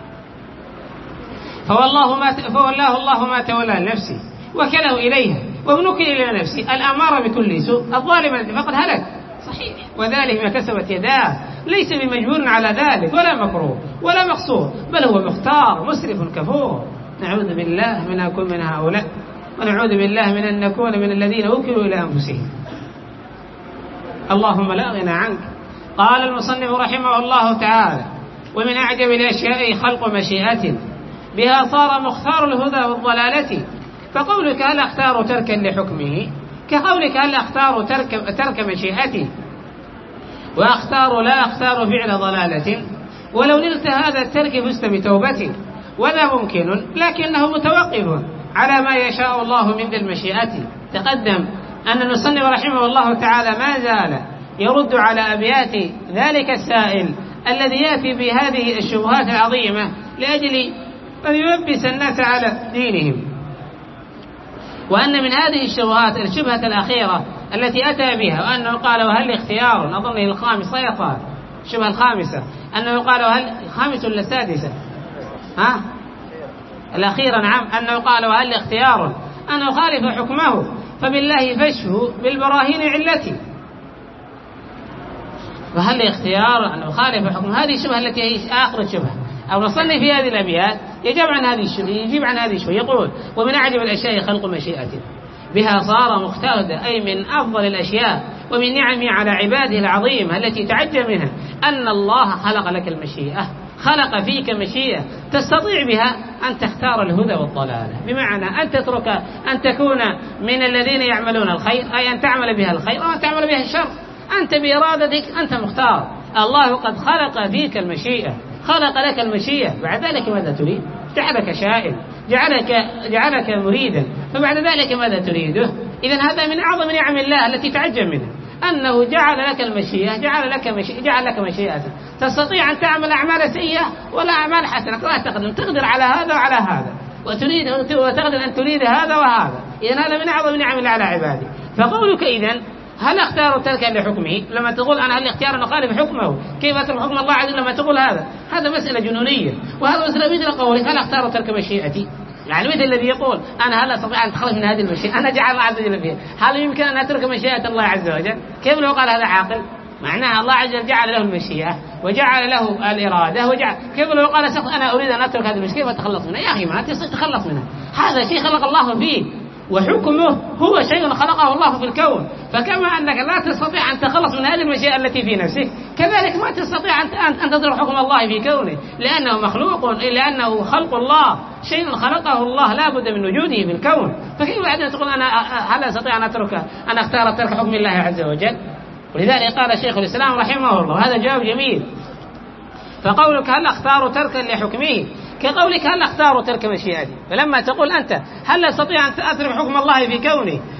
فوالله ما فوالله الله ما تولى لنفسه وكله إليها ومنكل إلى نفسه الأمارة بكل سوء الظالم الذي فقد هلك. صحيح، وذلك ما كسبت يداه، ليس بمجبور على ذلك ولا مكروه ولا مقصور، بل هو مختار مسرف كفور. نعوذ بالله من أن نكون من هؤلاء، ونعوذ بالله من أن نكون من الذين وكلوا إلى أنفسهم. اللهم لا غنى عنك. قال المصنف رحمه الله تعالى: ومن أعجب الأشياء خلق مشيئة بها صار مختار الهدى والضلالة، فقولك هل أختار تركا لحكمه كقولك هل أختار ترك, ترك مشيئتي، وأختار لا أختار فعل ضلالة، ولو نلت هذا الترك فزت بتوبتي، وذا ممكن لكنه متوقف على ما يشاء الله من ذي المشيئة. تقدم أن المصنف رحمه الله تعالى ما زال يرد على أبيات ذلك السائل الذي يأتي بهذه الشبهات العظيمة لأجل أن يلبس الناس على دينهم. وأن من هذه الشبهات الشبهة الأخيرة التي أتى بها، وأنه قال وهل اختيار، أظنه الخامس لا يقال الشبهة الخامسة، أنه قال وهل الخامس ولا السادسة ها الأخيرة نعم، أنه قال وهل اختيار أن أخالف حكمه فبالله فشه بالبراهين علتي. وهل اختيار أن أخالف حكمه، هذه الشبهة التي هي آخر الشبهة. أو نصني في هذه الأبيات يجيب عن هذه الشبهة، يجيب عن هذه الشبهة، يقول ومن أعجب الأشياء خلق مشيئة بها صار مختارا، أي من أفضل الأشياء ومن نعمه على عباده العظيمة التي تعجب منها أن الله خلق لك المشيئة، خلق فيك مشيئة تستطيع بها أن تختار الهدى والضلالة، بمعنى أن تترك أن تكون من الذين يعملون الخير، أي أن تعمل بها الخير أو أن تعمل بها الشر، أنت بإرادتك أنت مختار. الله قد خلق فيك المشيئة، خلق لك المشيئة، بعد ذلك ماذا تريد؟ جعلك شائل، جعلك جعلك مريدا، فبعد ذلك ماذا تريده؟ إذن هذا من أعظم نعم الله التي تعجب منها، أنه جعل لك المشيئة، جعل لك مشيئة، جعل لك مشيئة تستطيع أن تعمل أعمال سيئة ولا أعمال حسنة، لا تقدر تقدر على هذا وعلى هذا، وتريد وتقدر أن تريد هذا وهذا. إذن هذا من أعظم نعم الله على عباده. فقولك إذن هل اختار تركا لحكمه، لما تقول أنا هل اختيار أن أخالف حكمه كيف أترك حكم الله عز وجل، لما تقول هذا هذا مسألة جنونية، وهذا مسألة مثل قولك هل اختار ترك مشيئتي، يعني مثل الذي يقول أنا هل أستطيع أن أتخلص من هذه المشيئة، أنا جعل الله عز وجل فيها، هل يمكن أن أترك مشيئة الله عز وجل؟ كيف لو قال هذا عاقل؟ معناها الله عز وجل جعل له المشيئة وجعل له الإرادة وجعل، كيف لو قال شخص أنا أريد أن أترك هذه المشيئة كيف أتخلص منها؟ يا أخي ما تتخلص منها، هذا شيء خلق الله فيه، وحكمه هو شيء خلقه الله في الكون. فكما أنك لا تستطيع أن تخلص من هذه المشيئة التي في نفسك، كذلك ما تستطيع أن تترك حكم الله في كونه، لأنه مخلوق، لأنه خلق الله، شيء خلقه الله لا بد من وجوده في الكون. فكيف بعدين تقول أنا هل أستطيع أن أترك أن أختار ترك حكم الله عز وجل؟ ولذلك قال شيخ الإسلام رحمه الله، هذا جواب جميل، فقولك هل أختار تركا لحكمه كقولك هل أختار ترك مشيئتي. فلما تقول أنت هل أستطيع أن أترك حكم الله في كوني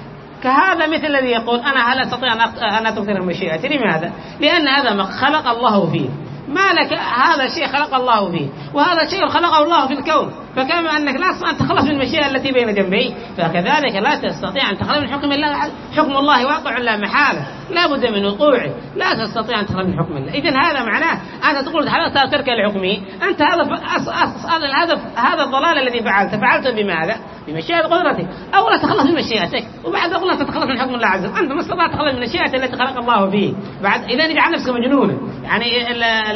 كهذا مثل الذي يقول أنا هل أستطيع أن أترك المشيئة؟ لماذا؟ لأن هذا ما خلق الله فيه، ما لك هذا شيء خلق الله فيه، وهذا شيء خلقه الله في الكون، فكما أنك لا تستطيع أن تخلص من المشيئة التي بين جنبي، فكذلك لا تستطيع أن تخلص من حكم الله. حكم الله واقع لا محالة، لا بد من وقوعه، لا تستطيع أن تخلص من حكم الله. إذن هذا معناه أنت تقول هل ترك لحكمه؟ أنت هذا هذا هذا الضلال الذي فعلت فعلت بماذا؟ بمشيئة قدرتك، أولا تخلص من مشيئتك، وبعد أولا تتخلص من حكم الله عز وجل. أنت ما استطعت تخلص من المشيئة التي خلق الله فيه، بعد إذا اجعل نفسك مجنونا. يعني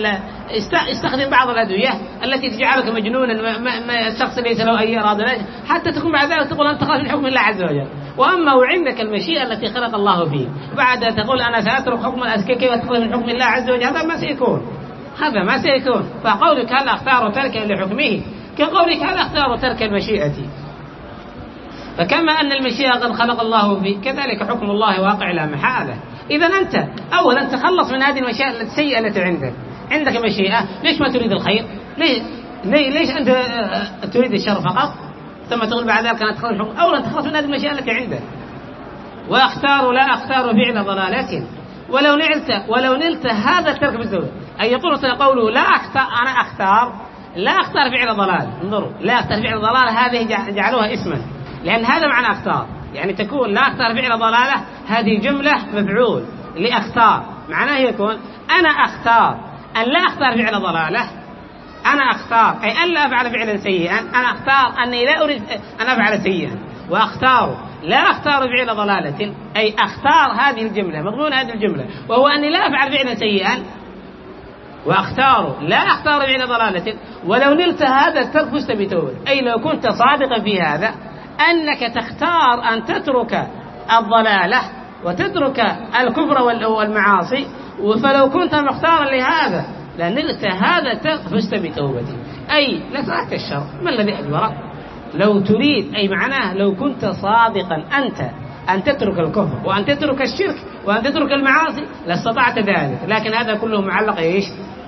استخدم بعض الأدوية التي تجعلك مجنونا، ما الشخص ليس له أي إرادة، حتى تكون بعد ذلك تقول أنت تخلص من حكم الله عز وجل. وأما وعندك المشيئة التي خلق الله فيه، بعد تقول أنا سأترك حكم الأسكيكي وأتخلص من حكم الله عز وجل، هذا ما سيكون، هذا ما سيكون. فقولك هل أختار تركا لحكمه كقولك هل أختار ترك المشيئة. فكما أن المشيئة قد خلق الله فيه، كذلك حكم الله واقع لا محالة. إذا أنت أولا تخلص من هذه المشيئة السيئة التي عندك. عندك مشيئة، ليش ما تريد الخير؟ ليش, ليش أنت تريد الشر فقط؟ ثم تقول بعد ذلك أنا أتخلص الحكم. أولا تخلص من هذه المشيئة التي عندك. وأختار لا أختار فعل ضلالة ولو نلت ولو نلت هذا الترك بالزوج. أي يقول قوله لا أختار، أنا أختار لا أختار فعل ضلال. انظروا، لا أختار فعل ضلال هذه جعلوها اسما، لأن هذا معنى أختار، يعني تكون لا أختار فعل ضلالة هذه جملة مفعول لأختار، معناه يكون أنا أختار أن لا أختار فعل ضلالة، أنا أختار أي أن لا أفعل فعلا سيئا، أنا أختار أني لا أريد أن أفعل سيئا، وأختار لا أختار فعل ضلالة أي أختار هذه الجملة، مضمون هذه الجملة وهو أني لا أفعل فعلا سيئا، وأختار لا أختار فعل ضلالة ولو نلت هذا الترك فزت بتوبة. أي لو كنت صادقا في هذا أنك تختار أن تترك الضلالة وتترك الكفر والمعاصي، فلو كنت مختارا لهذا لنلت هذا الترك فزت بتوبتي، أي لتركت الشر. ما الذي أجبرك؟ لو تريد، أي معناه لو كنت صادقا أنت أن تترك الكفر وأن تترك الشرك وأن تترك المعاصي لاستطعت ذلك، لكن هذا كله معلق إيش؟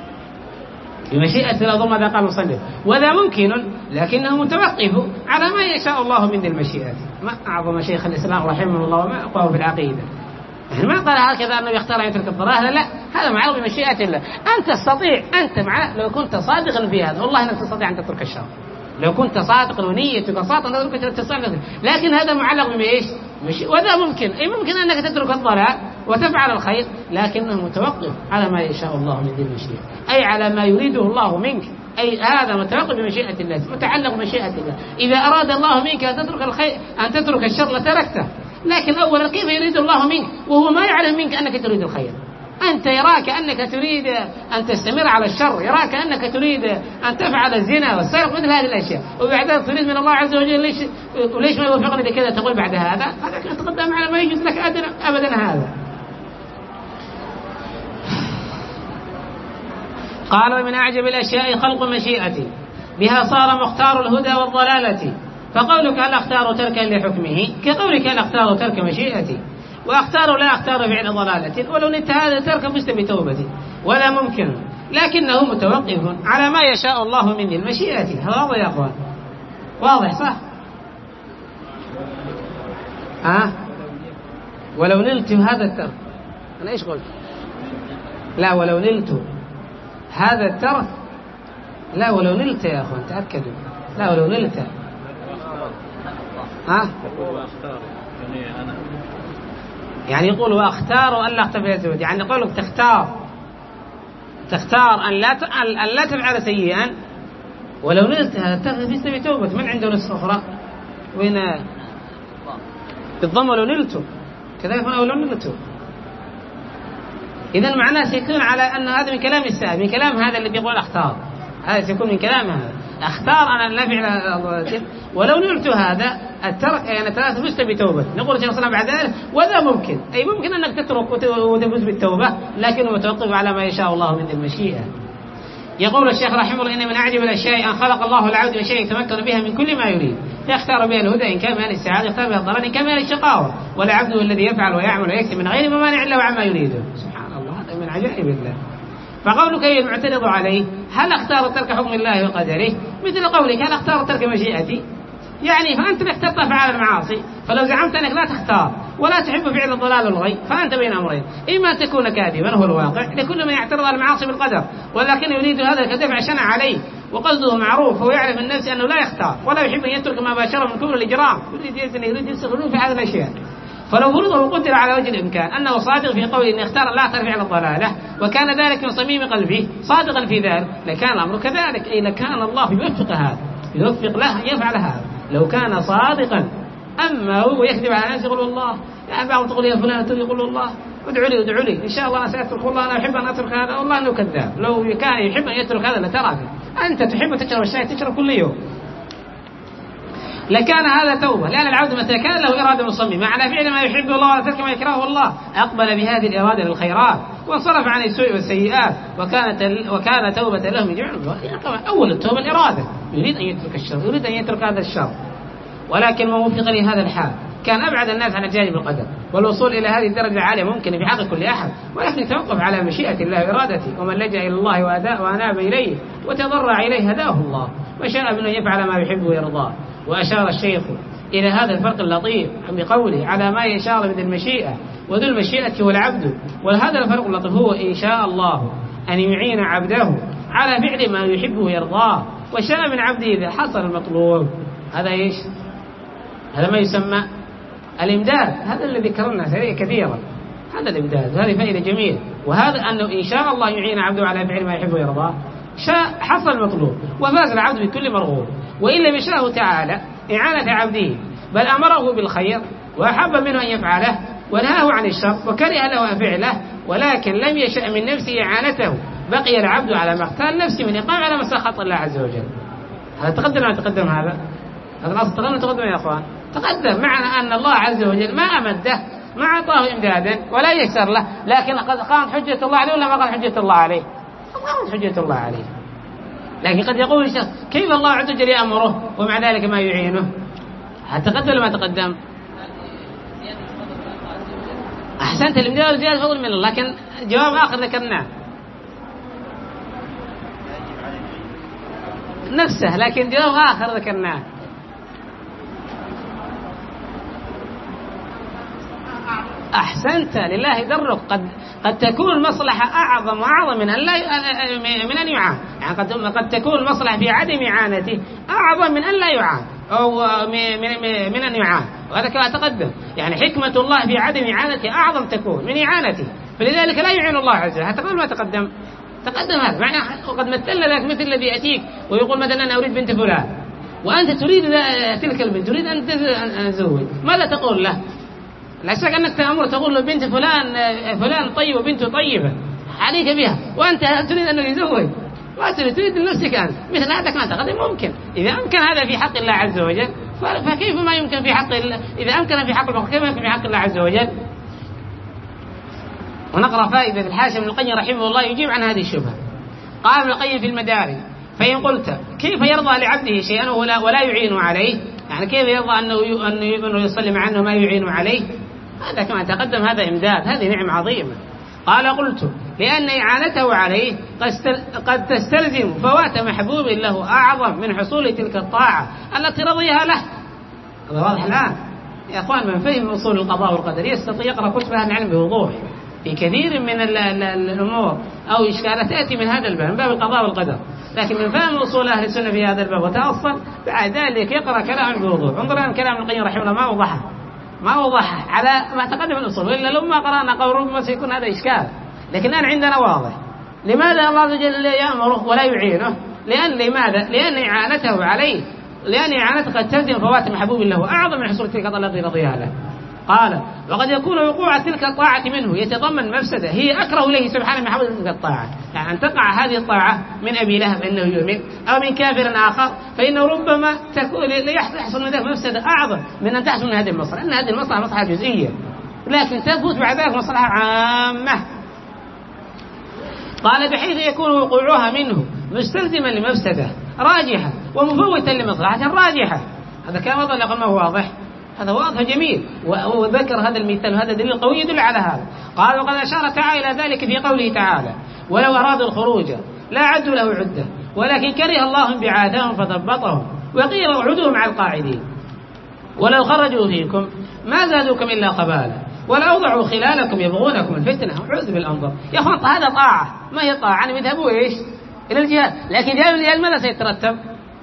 بمشيئة الله. ماذا قال المصنف؟ وذا ممكن لكنه متوقف على ما يشاء الله من المشيئة. ما أعظم شيخ الإسلام رحمه الله وما أقواه في العقيدة، يعني ما قال هكذا أنه يختار أن يترك الضلالة، لا، هذا معلق بمشيئة الله. أنت تستطيع، أنت مع لو كنت صادقا في هذا والله أنك تستطيع أن تترك الشر، لو كنت صادقا ونيتك صادقا أن تترك الشر، لكن هذا معلق بإيش؟ وذا ممكن، أي ممكن أنك تترك الضلال وتفعل الخير، لكنه متوقف على ما يشاء الله من ذي المشيئة، أي على ما يريده الله منك، أي هذا متوقف بمشيئة الله، متعلق بمشيئة الله. إذا أراد الله منك أن تترك الخير أن تترك الشر لتركته، لكن أولا كيف يريد الله منك وهو ما يعلم منك أنك تريد الخير؟ أنت يراك أنك تريد أن تستمر على الشر، يراك أنك تريد أن تفعل الزنا والسرقة مثل هذه الأشياء، وبعد ذلك تريد من الله عز وجل ليش وليش ما يوفقني لكذا؟ تقول بعد هذا هذا تقدم على ما يجوز لك أبدا. هذا قال ومن أعجب الأشياء خلق مشيئتي بها صار مختار الهدى والضلالة، فقولك هل أختار تركا لحكمه كقولك هل أختار ترك مشيئتي، وأختار لا أختار فعل ضلالة ولو نلت هذا ترك فزت بتوبتي. ولا ممكن لكنه متوقف على ما يشاء الله من المشيئة. هذا واضح يا أخوان؟ واضح صح؟ أه؟ ولو نلت هذا الترك، أنا إيش قلت؟ لا ولو نلت هذا الترك، لا ولو نلت يا أخوان تأكدوا، لا ولو نلت ها؟ يعني يقول وأختار أن لا أختار في الزوج، يعني يقولك تختار تختار أن لا أن لا تفعل سيئا ولو نلت هذا الترك فزت بتوبة. من عنده نسخة أخرى وين بالضم ولو نلت كذلك ولو نلت. إذن معناه سيكون على أن هذا من كلام السائل، من كلام هذا الذي يقول أختار، هذا سيكون من كلام هذا أختار أنا لا فعل ولو نلت هذا الترك يعني ثلاثة فزت بتوبة. نقول الشيخ صلى الله عليه وسلم بعد ذلك وذا ممكن، أي ممكن أنك تترك وتفوز بالتوبة، لكنه متوقف على ما يشاء الله من المشيئة. يقول الشيخ رحمه الله إن من أعجب الأشياء أن خلق الله العبد بشيء يتمكن بها من كل ما يريد، يختار بها الهدى إن كان من السعادة، يختار بها الضلال إن كان من الشقاوة، ولا عبده الذي يفعل ويعمل ويكسب من غير ممانع له عما يريده. سبحان الله، هذا من عجائب الله. فقولك المعترض عليه هل اختار ترك حكم الله وقدره مثل قولك هل اختار ترك مشيئتي، يعني فأنت اخترت فعل المعاصي، فلو زعمت أنك لا تختار ولا تحب فعل الضلال والغي، فأنت بين أمرين: إما أن تكون كاذبا هو الواقع لكل من يعترض على المعاصي بالقدر، ولكن يريد هذا الكذب عشان عليه وقصده معروف، وهو يعرف النفس أنه لا يختار ولا يحب أن يترك ما باشره من كفر الإجرام، يريد يزني يريد يستغلون في هذه الأشياء. فلو فرضه وقدر على وجه الإمكان أنه صادق في قوله أن اختار لا فعل الضلالة وكان ذلك من صميم قلبه صادقا في ذلك لكان الأمر كذلك، أي لكان الله يوفق هذا يوفق له أن يفعل هذا لو كان صادقا. أما هو يكذب على الناس يقول والله، يعني بعض تقول يا فلان يقول والله ادعوا لي ادعوا لي إن شاء الله أنا سأترك، والله أنا أحب أن أترك هذا، والله أنه كذاب. لو كان يحب أن يترك هذا لترك. أنت تحب تشرب الشاي تشرب كل يوم، لكان هذا توبة، لأن العبد متى كان له إرادة مصممة على فعل ما يحب الله وترك ما يكرهه الله أقبل بهذه الإرادة للخيرات وانصرف عن السوء والسيئات، وكانت وكان توبة له من جميع. أول التوبة الإرادة، يريد أن يترك الشر، يريد أن يترك هذا الشر. ولكن ما وفق لهذا الحال كان أبعد الناس عن الجانب القدر، والوصول إلى هذه الدرجة العالية ممكن في حق كل أحد، ولكن يتوقف على مشيئة الله وإرادته. ومن لجأ إلى الله وأناب إليه وتضرع إليه هداه الله وشاء منه يفعل ما يحب ويرضاه. وأشار الشيخ إلى هذا الفرق اللطيف بقوله على ما يشار من المشيئة، وذو المشيئة هو العبد. وهذا الفرق اللطيف هو إن شاء الله أن يعين عبده على فعل ما يحب ويرضاه، وشاء من عبده إذا حصل المطلوب. هذا إيش؟ هذا ما يسمى الإمداد، هذا الذي ذكرنا كثيرا، هذا الإمداد، هذه فائدة جميلة. وهذا أنه إن شاء الله يعين عبده على فعل ما يحب ويرضاه، شاء حصل المطلوب وفاز العبد بكل مرغوب. وإن لم يشاء تعالى إعانة عبده بل أمره بالخير وأحب منه أن يفعله ونهاه عن الشر وكره له فعله، ولكن لم يشاء من نفسه إعانته، بقي العبد على ما اختار نفسه من إقامة على مساخط الله عز وجل. هذا تقدم أن تقدم هذا هذا الأصل تقدم تقدم يا أخوان تقدم، معنى أن الله عز وجل ما أمده ما أعطاه إمدادا ولا يسر له، لكن قد قامت حجة الله عليه ولا ما قامت حجة الله عليه؟ قامت حجة الله عليه. لكن قد يقول الشخص كيف الله عز وجل يأمره ومع ذلك ما يعينه؟ هتقدم ولا ما تقدم؟ أحسنت، الإمداد زيادة فضل من الله، لكن جواب آخر ذكرناه نفسه، لكن جواب آخر ذكرناه أحسنت لله درك. قد قد تكون المصلحة أعظم وأعظم من أن لا من أن يعان، يعني قد قد تكون المصلحة في عدم إعانته أعظم من أن لا يعان أو من من, من أن يعان، وهذا كما تقدم. يعني حكمة الله في عدم إعانته أعظم تكون من إعانته، فلذلك لا يعين الله عز وجل. هتقول ما تقدم تقدم هذا معنى وقد مثلنا لك مثل الذي يأتيك ويقول مثلا أنا أريد بنت فلان وأنت تريد تلك البنت تريد أن تزوج، ماذا تقول له؟ لا شك أنك تأمر تقول له بنت فلان فلان طيب وبنته طيبة عليك بها، وأنت تريد أنه يزوج ما تريد تريد لنفسك أنت. مثل هذا كما تقدم ممكن إذا أمكن هذا في حق الله عز وجل، فكيف ما يمكن في حق الله؟ إذا أمكن في حق المخلوق كيف يمكن في حق الله عز وجل؟ ونقرأ فائدة الحاشية ابن القيم رحمه الله يجيب عن هذه الشبهة. قال ابن القيم في المدارج: فإن قلت كيف يرضى لعبده شيئا ولا, ولا يعين عليه، يعني كيف يرضى أنه, أنه يصلي مع أنه ما يعين عليه؟ هذا كما تقدم هذا إمداد، هذه نعمة عظيمة. قال: قلت لأن إعانته عليه قد تستلزم فوات محبوب له أعظم من حصول تلك الطاعة التي رضيها له. هذا واضح الآن يا أخوان. من فهم أصول القضاء والقدر يستطيع يقرأ كتب أهل العلم بوضوح في كثير من الأمور أو إشكالات تأتي من هذا الباب، من باب القضاء والقدر. لكن من فهم أصول أهل السنة في هذا الباب وتأصل بعد ذلك يقرأ كلام بوضوح. انظر الآن كلام ابن القيم رحمه الله ما وضحه ما وضحه على ما تقدم الأصول، وإلا لما قرأنا قول ربما سيكون هذا إشكال. لكن الآن عندنا واضح. لماذا الله عز وجل يأمره ولا يعينه؟ لأن لماذا؟ لأن إعانته عليه لأن إعانته قد تلزم فوات محبوب له أعظم من حصول تلك التي رضيها له. قال: وقد يكون وقوع تلك الطاعة منه يتضمن مفسدة هي أكره إليه سبحانه من حول تلك الطاعة، يعني أن تقع هذه الطاعة من أبي لهب أنه يؤمن أو من كافر آخر، فإنه ربما يحصل من ذلك مفسدة أعظم من أن تحصل من هذه المصلحة، أن هذه المصلحة مصلحة جزئية لكن تثبت بعد ذلك مصلحة عامة. قال: بحيث يكون وقوعها منه مستلزما لمفسدة راجحة ومفوتا لمصلحة راجحة. هذا كان وضع لقد ما هو واضح، هذا واضح جميل. وذكر هذا المثال وهذا دليل قوي يدل على هذا. قال: وقد أشار تعالى إلى ذلك في قوله تعالى: ولو أرادوا الخروج لا عدوا له عدة ولكن كره الله انبعاثهم فثبطهم وقيل اقعدوا مع القاعدين ولو خرجوا فيكم ما زادوكم إلا خبالا ولأوضعوا خلالكم يبغونكم الفتنة أعوذ بالأنظر. يا أخوان هذا طاعة، ما هي طاعة يعني يذهبوا إيش إلى الجهاد، لكن جاء الجهاد ماذا سيترتب؟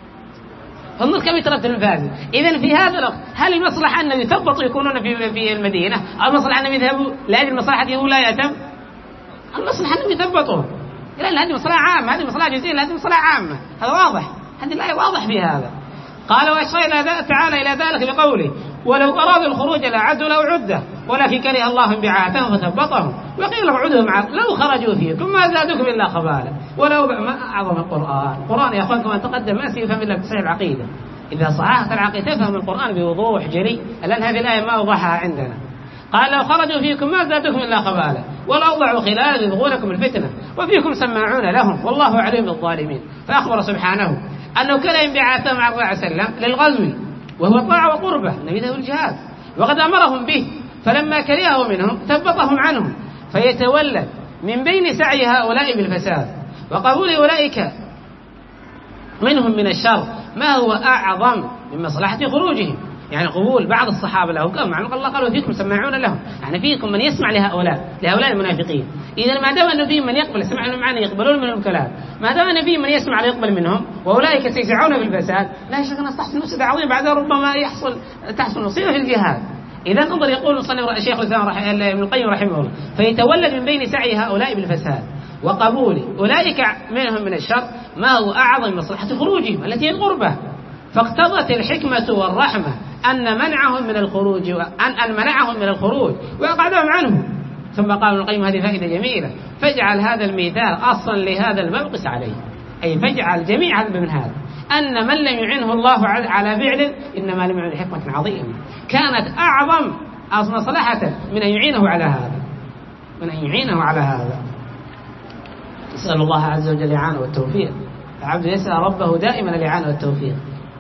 انظر كم يترتب الفاسد. إذن في هذا الوقت هل المصلحة أن يثبطوا يكونون في في المدينة، أو المصلحة أن يذهبوا لأجل مصلحة ولايتهم؟ المصلحة أن يثبطوا، لأن هذه مصلحة عامة، هذه مصلحة جزئية، هذه مصلحة عامة. هذا واضح، هذه الآية واضح في هذا. قال وأشار تعالى إلى ذلك بقوله ولو أرادوا الخروج لأعدوا له عدة ولكن كره الله انبعاثهم فثبطهم وقيل لهم عدوا معه لو خرجوا فيكم ما زادوكم إلا خبالا ولو ما أعظم القرآن. القرآن يا أخوان كما تقدم ما سيفهم إلا بتصحيح العقيدة. إذا صححت العقيدة تفهم القرآن بوضوح جلي، الآن هذه الآية ما أوضحها عندنا. قال لو خرجوا فيكم ما زادوكم إلا خبالا ولو ضعوا خلال يبغونكم الفتنة وفيكم سماعون لهم والله عليم بالظالمين. فأخبر سبحانه أنه كان انبعاثهم على الرسول صلى الله عليه وسلم للغزو وهو طاعة وقربة نبيه الجهاد، وقد أمرهم به فلما كرهه منهم ثبطهم عنهم فيتولد من بين سعي هؤلاء بالفساد وقبول أولئك منهم من الشر ما هو أعظم من مصلحة خروجهم. يعني قبول بعض الصحابة له كما معنى الله قالوا فيكم سماعون لهم، يعني فيكم من يسمع لهؤلاء لهؤلاء المنافقين. إذا ما دام أن فيهم من يقبل سمع معنا يقبلون منهم كلام، ما دام أن فيهم من يسمع ليقبل منهم وأولئك سيسعون بالفساد لا شك أن تحصل مفسدة عظيمة بعدها ربما يحصل تحصل مصيبة في الجهاد. إذا انظر يقول صلى الشيخ الإسلام ابن القيم رحمه الله فيتولد من بين سعي هؤلاء بالفساد وقبول أولئك منهم من الشر ما هو أعظم مصلحة خروجهم التي هي الغربة. فاقتضت الحكمة والرحمة أن منعهم من الخروج وأن أن منعهم من الخروج وأقعدهم عنه. ثم قال ابن القيم هذه فائدة جميلة فاجعل هذا الميثاق أصلا لهذا الباب قس عليه، أي فاجعل جميع هذا من هذا أن من لم يعنه الله على فعل إنما لم يعن حكمة عظيمة كانت أعظم مصلحة من أن يعينه على هذا من أن يعينه على هذا. نسأل الله عز وجل الإعانة والتوفيق. العبد يسأل ربه دائما الإعانة والتوفيق.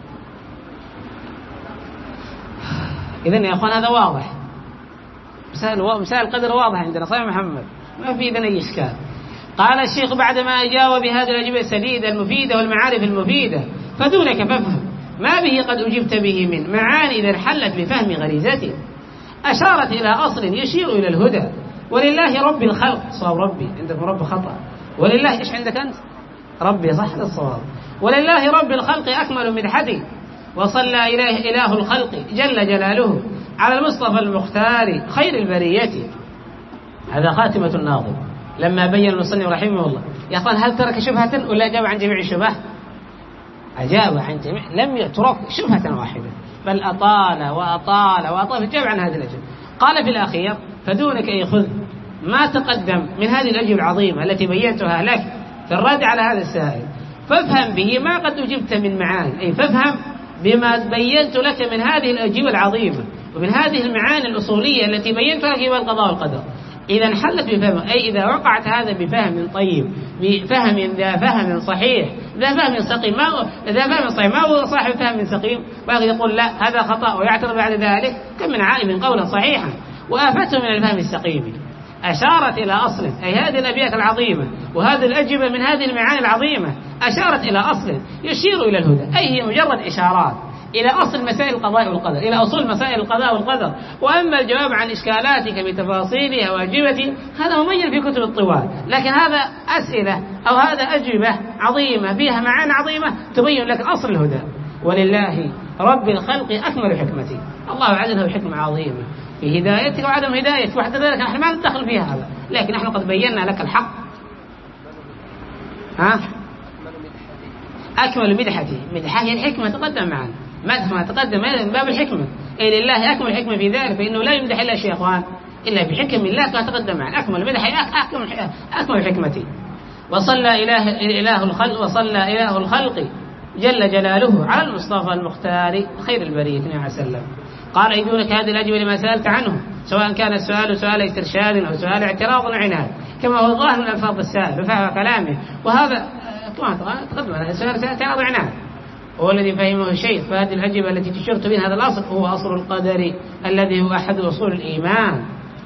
إذن يا أخوان هذا واضح، مسائل مسائل القدر واضح عندنا صحيح محمد، ما في إذن أي إشكال. قال الشيخ بعدما أجاب بهذه الأجوبة السديدة المفيدة والمعارف المفيدة فدونك فافهم ما به قد أجبت به من معاني إذا انحلت بفهم غريزته أشارت إلى أصل يشير إلى الهدى ولله رب الخلق. صواب ربي عندكم رب خطأ، ولله إيش عندك أنت ربي صح الصواب. ولله رب الخلق أكمل مدحتي وصلى إله إله الخلق جل جلاله على المصطفى المختار خير البرية. هذا خاتمة الناظم لما بين المصنف رحمه الله. يا أخوان هل ترك شبهة ولا أجاب عن جميع الشبه؟ أجاب عن جميع، لم يترك شبهة واحدة بل أطال وأطال وأطال أجاب عن هذه الأجوبة. قال في الأخير فدونك أي خذ ما تقدم من هذه الأجوبة العظيمة التي بينتها لك في الرد على هذا السائل فافهم به ما قد أجبت من معاني، أي فافهم بما بينت لك من هذه الأجوبة العظيمة ومن هذه المعاني الأصولية التي بينتها لك في القضاء والقدر. إذا انحلت بفهم، أي إذا وقعت هذا بفهم طيب بفهم ذا فهم صحيح ذا فهم سقيم، ما ذا فهم صحيح ما هو صاحب فهم سقيم ويأخذ يقول لا هذا خطأ ويعترض بعد ذلك كم من عالم قولا صحيحا وآفته من الفهم السقيم. أشارت إلى أصل، أي هذه الأبيات العظيمة وهذه الأجوبة من هذه المعاني العظيمة أشارت إلى أصل يشير إلى الهدى، أي هي مجرد إشارات إلى أصل مسائل القضاء والقدر، إلى أصول مسائل القضاء والقدر. وأما الجواب عن إشكالاتك بتفاصيلها وأجوبتها هذا مبين في كتب الطوال، لكن هذا أسئلة أو هذا أجوبة عظيمة فيها معاني عظيمة تبين لك أصل الهدى. ولله رب الخلق أكمل حكمتي، الله عز وجل حكمة عظيمة في هدايتك وعدم هدايتك وحتى ذلك نحن ما ندخل فيها هذا، لكن نحن قد بينا لك الحق. ها أكمل مدحتي، مدحة هي الحكمة تقدم معنا، مدح ما تقدم من باب الحكمة، أي لله أكمل حكمة في ذلك فإنه لا يمدح إلا شيء أخوان إلا بحكم الله كما تقدم معنا. أكمل مدحي أكمل أكمل حكمتي. وصلى إله إله الخلق وصلى إله الخلق جل جلاله على المصطفى المختار خير البرية صلى الله عليه وسلم. قال أيدونك هذه الأجوبة لما سألت عنه سواء كان السؤال سؤال استرشاد أو سؤال اعتراض وعناد كما هو ظاهر من ألفاظ السائل وفهم كلامه، وهذا تقدم السؤال اعتراض وعناد هو الذي فهمه الشيخ. فهذه الأجوبة التي تشرت بها هذا الأصل هو أصل القدر الذي هو أحد أصول الإيمان.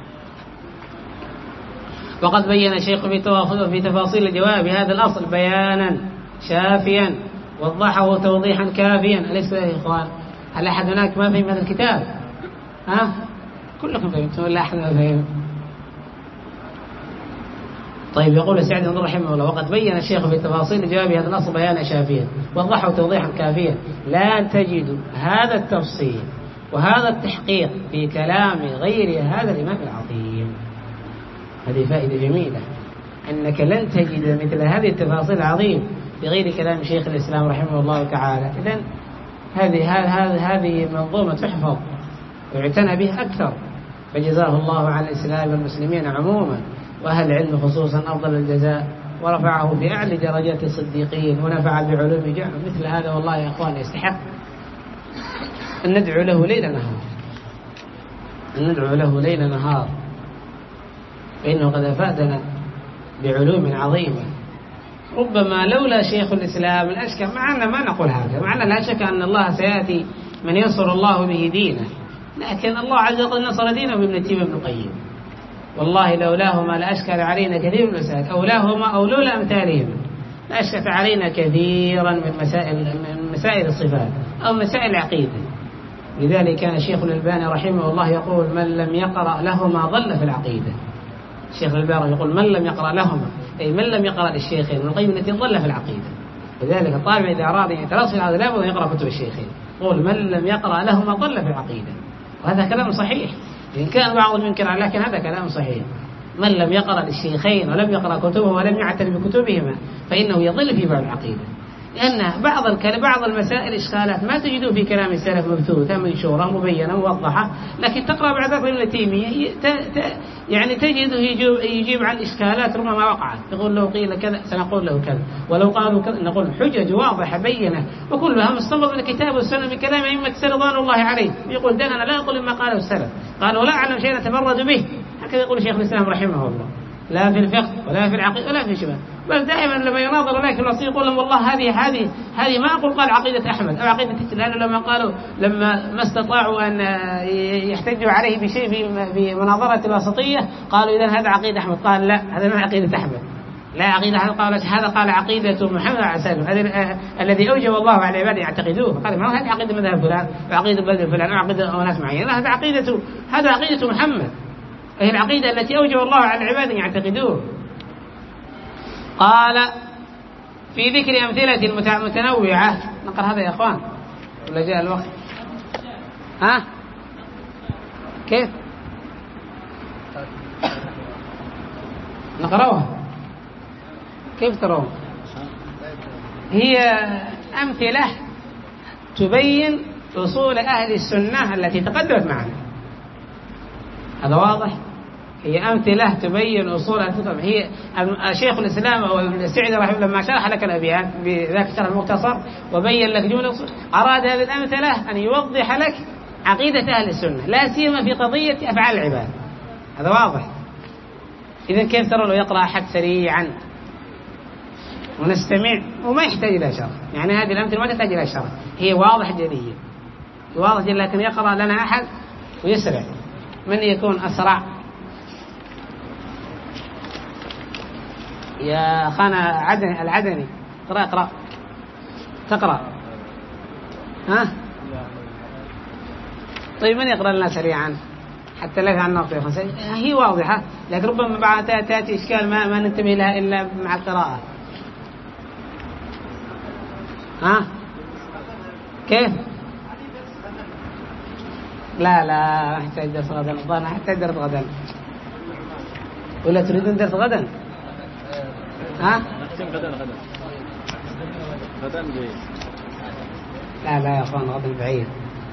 وقد بين الشيخ في تفاصيل الجواب هذا الأصل بيانا شافيا وضحه توضيحا كافيا. أليس كذلك يا إخوان؟ هل أحد هناك ما فهم هذا الكتاب؟ ها كلكم فهمتم ولا أحد ما فهم؟ طيب يقول سعد بن رحمه الله وقد بين الشيخ في تفاصيل جواب هذا الأصل بيانا شافيا وضحه توضيحا كافيا لا تجد هذا التفصيل وهذا التحقيق في كلام غير هذا الإمام العظيم. هذه فائدة جميلة أنك لن تجد مثل هذه التفاصيل العظيم في غير كلام شيخ الإسلام رحمه الله تعالى. إذن هذه هذه هذه منظومة تحفظ ويعتنى بها أكثر، فجزاه الله عن الإسلام والمسلمين عموما وأهل العلم خصوصا أفضل الجزاء، ورفعه في أعلى درجات الصديقين ونفع بعلوم جعل. مثل هذا والله يا أخوان يستحق أن ندعو له ليل نهار، أن ندعو له ليل نهار، فإنه قد أفادنا بعلوم عظيمة. ربما لولا شيخ الإسلام الأشكى، مع أن ما نقول هذا، مع أن لا شك أن الله سيأتي من ينصر الله به دينه، لكن الله عز وجل نصر دينه بابن تيمية بن القيم. والله لولاهما لأشكل علينا كثير من المسائل، أولاهما أو لولا أمثالهم لأشكل علينا كثيرا من مسائل من مسائل الصفات أو مسائل العقيدة. لذلك كان الشيخ الألباني رحمه الله يقول من لم يقرأ لهما ضل في العقيدة. الشيخ الألباني يقول من لم يقرأ لهما، أي من لم يقرأ للشيخين ابن القيم التي ضل في العقيدة. لذلك الطالب إذا أراد أن يترص في هذا لابد أن يقرأ كتب الشيخين. يقول من لم يقرأ لهما ضل في العقيدة، وهذا كلام صحيح إن كان بعضهم ينكر، لكن هذا كلام صحيح. من لم يقرأ للشيخين ولم يقرأ كتبه ولم يعتني بكتبهما فإنه يضل في بعض العقيدة، لأن بعض بعض المسائل إشكالات ما تجده في كلام السلف مبثوثة منشورة مبينة موضحة، لكن تقرأ بعد ذلك ابن تيمية يعني تجده يجيب, يجيب عن إشكالات ربما وقعت، يقول لو قيل كذا سنقول له كذا، ولو قالوا كذا نقول حجج واضحة بينة، وكلها مستنبطة من الكتاب والسنة من كلام أئمة السلف رضوان الله عليه. يقول دلنا لا يقول ما قاله السلف، قالوا لا أعلم شيء نتفرد به، هكذا يقول شيخ الإسلام رحمه الله، لا في الفقه ولا في العقيدة ولا في شبه، بل دائما لما يناظر لك الوصي يقول لهم والله هذه هذه هذه ما أقول قال عقيدة أحمد أو عقيدة، لأنه لما قالوا لما ما استطاعوا أن يحتجوا عليه بشيء في مناظرة الوسطية قالوا إذا هذا عقيدة أحمد، قال لا هذا ما عقيدة أحمد، لا عقيدة أحمد، قال هذا قال عقيدة محمد عليه السلام الذي أوجب الله على العباد يعتقدوه، قال ما هذه عقيدة مذهب فلان وعقيدة بلد فلان وعقيدة ناس معينة، هذا عقيدة هذا عقيدة محمد، هي العقيدة التي أوجب الله على العباد يعتقدوه. قال في ذكر أمثلة متنوعة، نقرأ هذا يا أخوان ولا جاء الوقت؟ ها كيف نقرأها؟ كيف ترون؟ هي أمثلة تبين أصول أهل السنة التي تقدمت معنا، هذا واضح؟ هي أمثلة تبين أصول الفقه. هي شيخ الإسلام أو ابن السعدي رحمه الله لما شرح لك الأبيات بذاك الشرح المختصر وبين لك جملة أراد هذه الأمثلة أن يوضح لك عقيدة أهل السنة لا سيما في قضية أفعال العباد، هذا واضح. إذن كيف ترى لو يقرأ أحد سريعا ونستمع وما يحتاج إلى شرح، يعني هذه الأمثلة ما تحتاج إلى شرح، هي واضح جلية واضح جلية، لكن يقرأ لنا أحد ويسرع، من يكون أسرع؟ يا خانة عدني العدني اقرأ اقرأ تقرأ ها؟ طيب من يقرأ لنا سريعا حتى لا يفعل نقطة؟ هي واضحة لكن ربما بعد تأتي إشكال ما, ما ننتبه لها إلا مع القراءة. ها كيف؟ لا لا أحتاج درس غدا، الظاهر أحتاج درس غدا، ولا تريدون درس غدا؟ ها؟ غدا غدا غدا بعيد. لا لا يا أخوان غدا بعيد.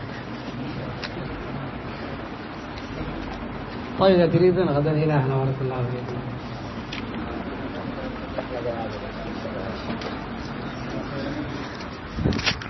طيب إذا تريدون غدا إلهنا ورحمة الله وبركاته.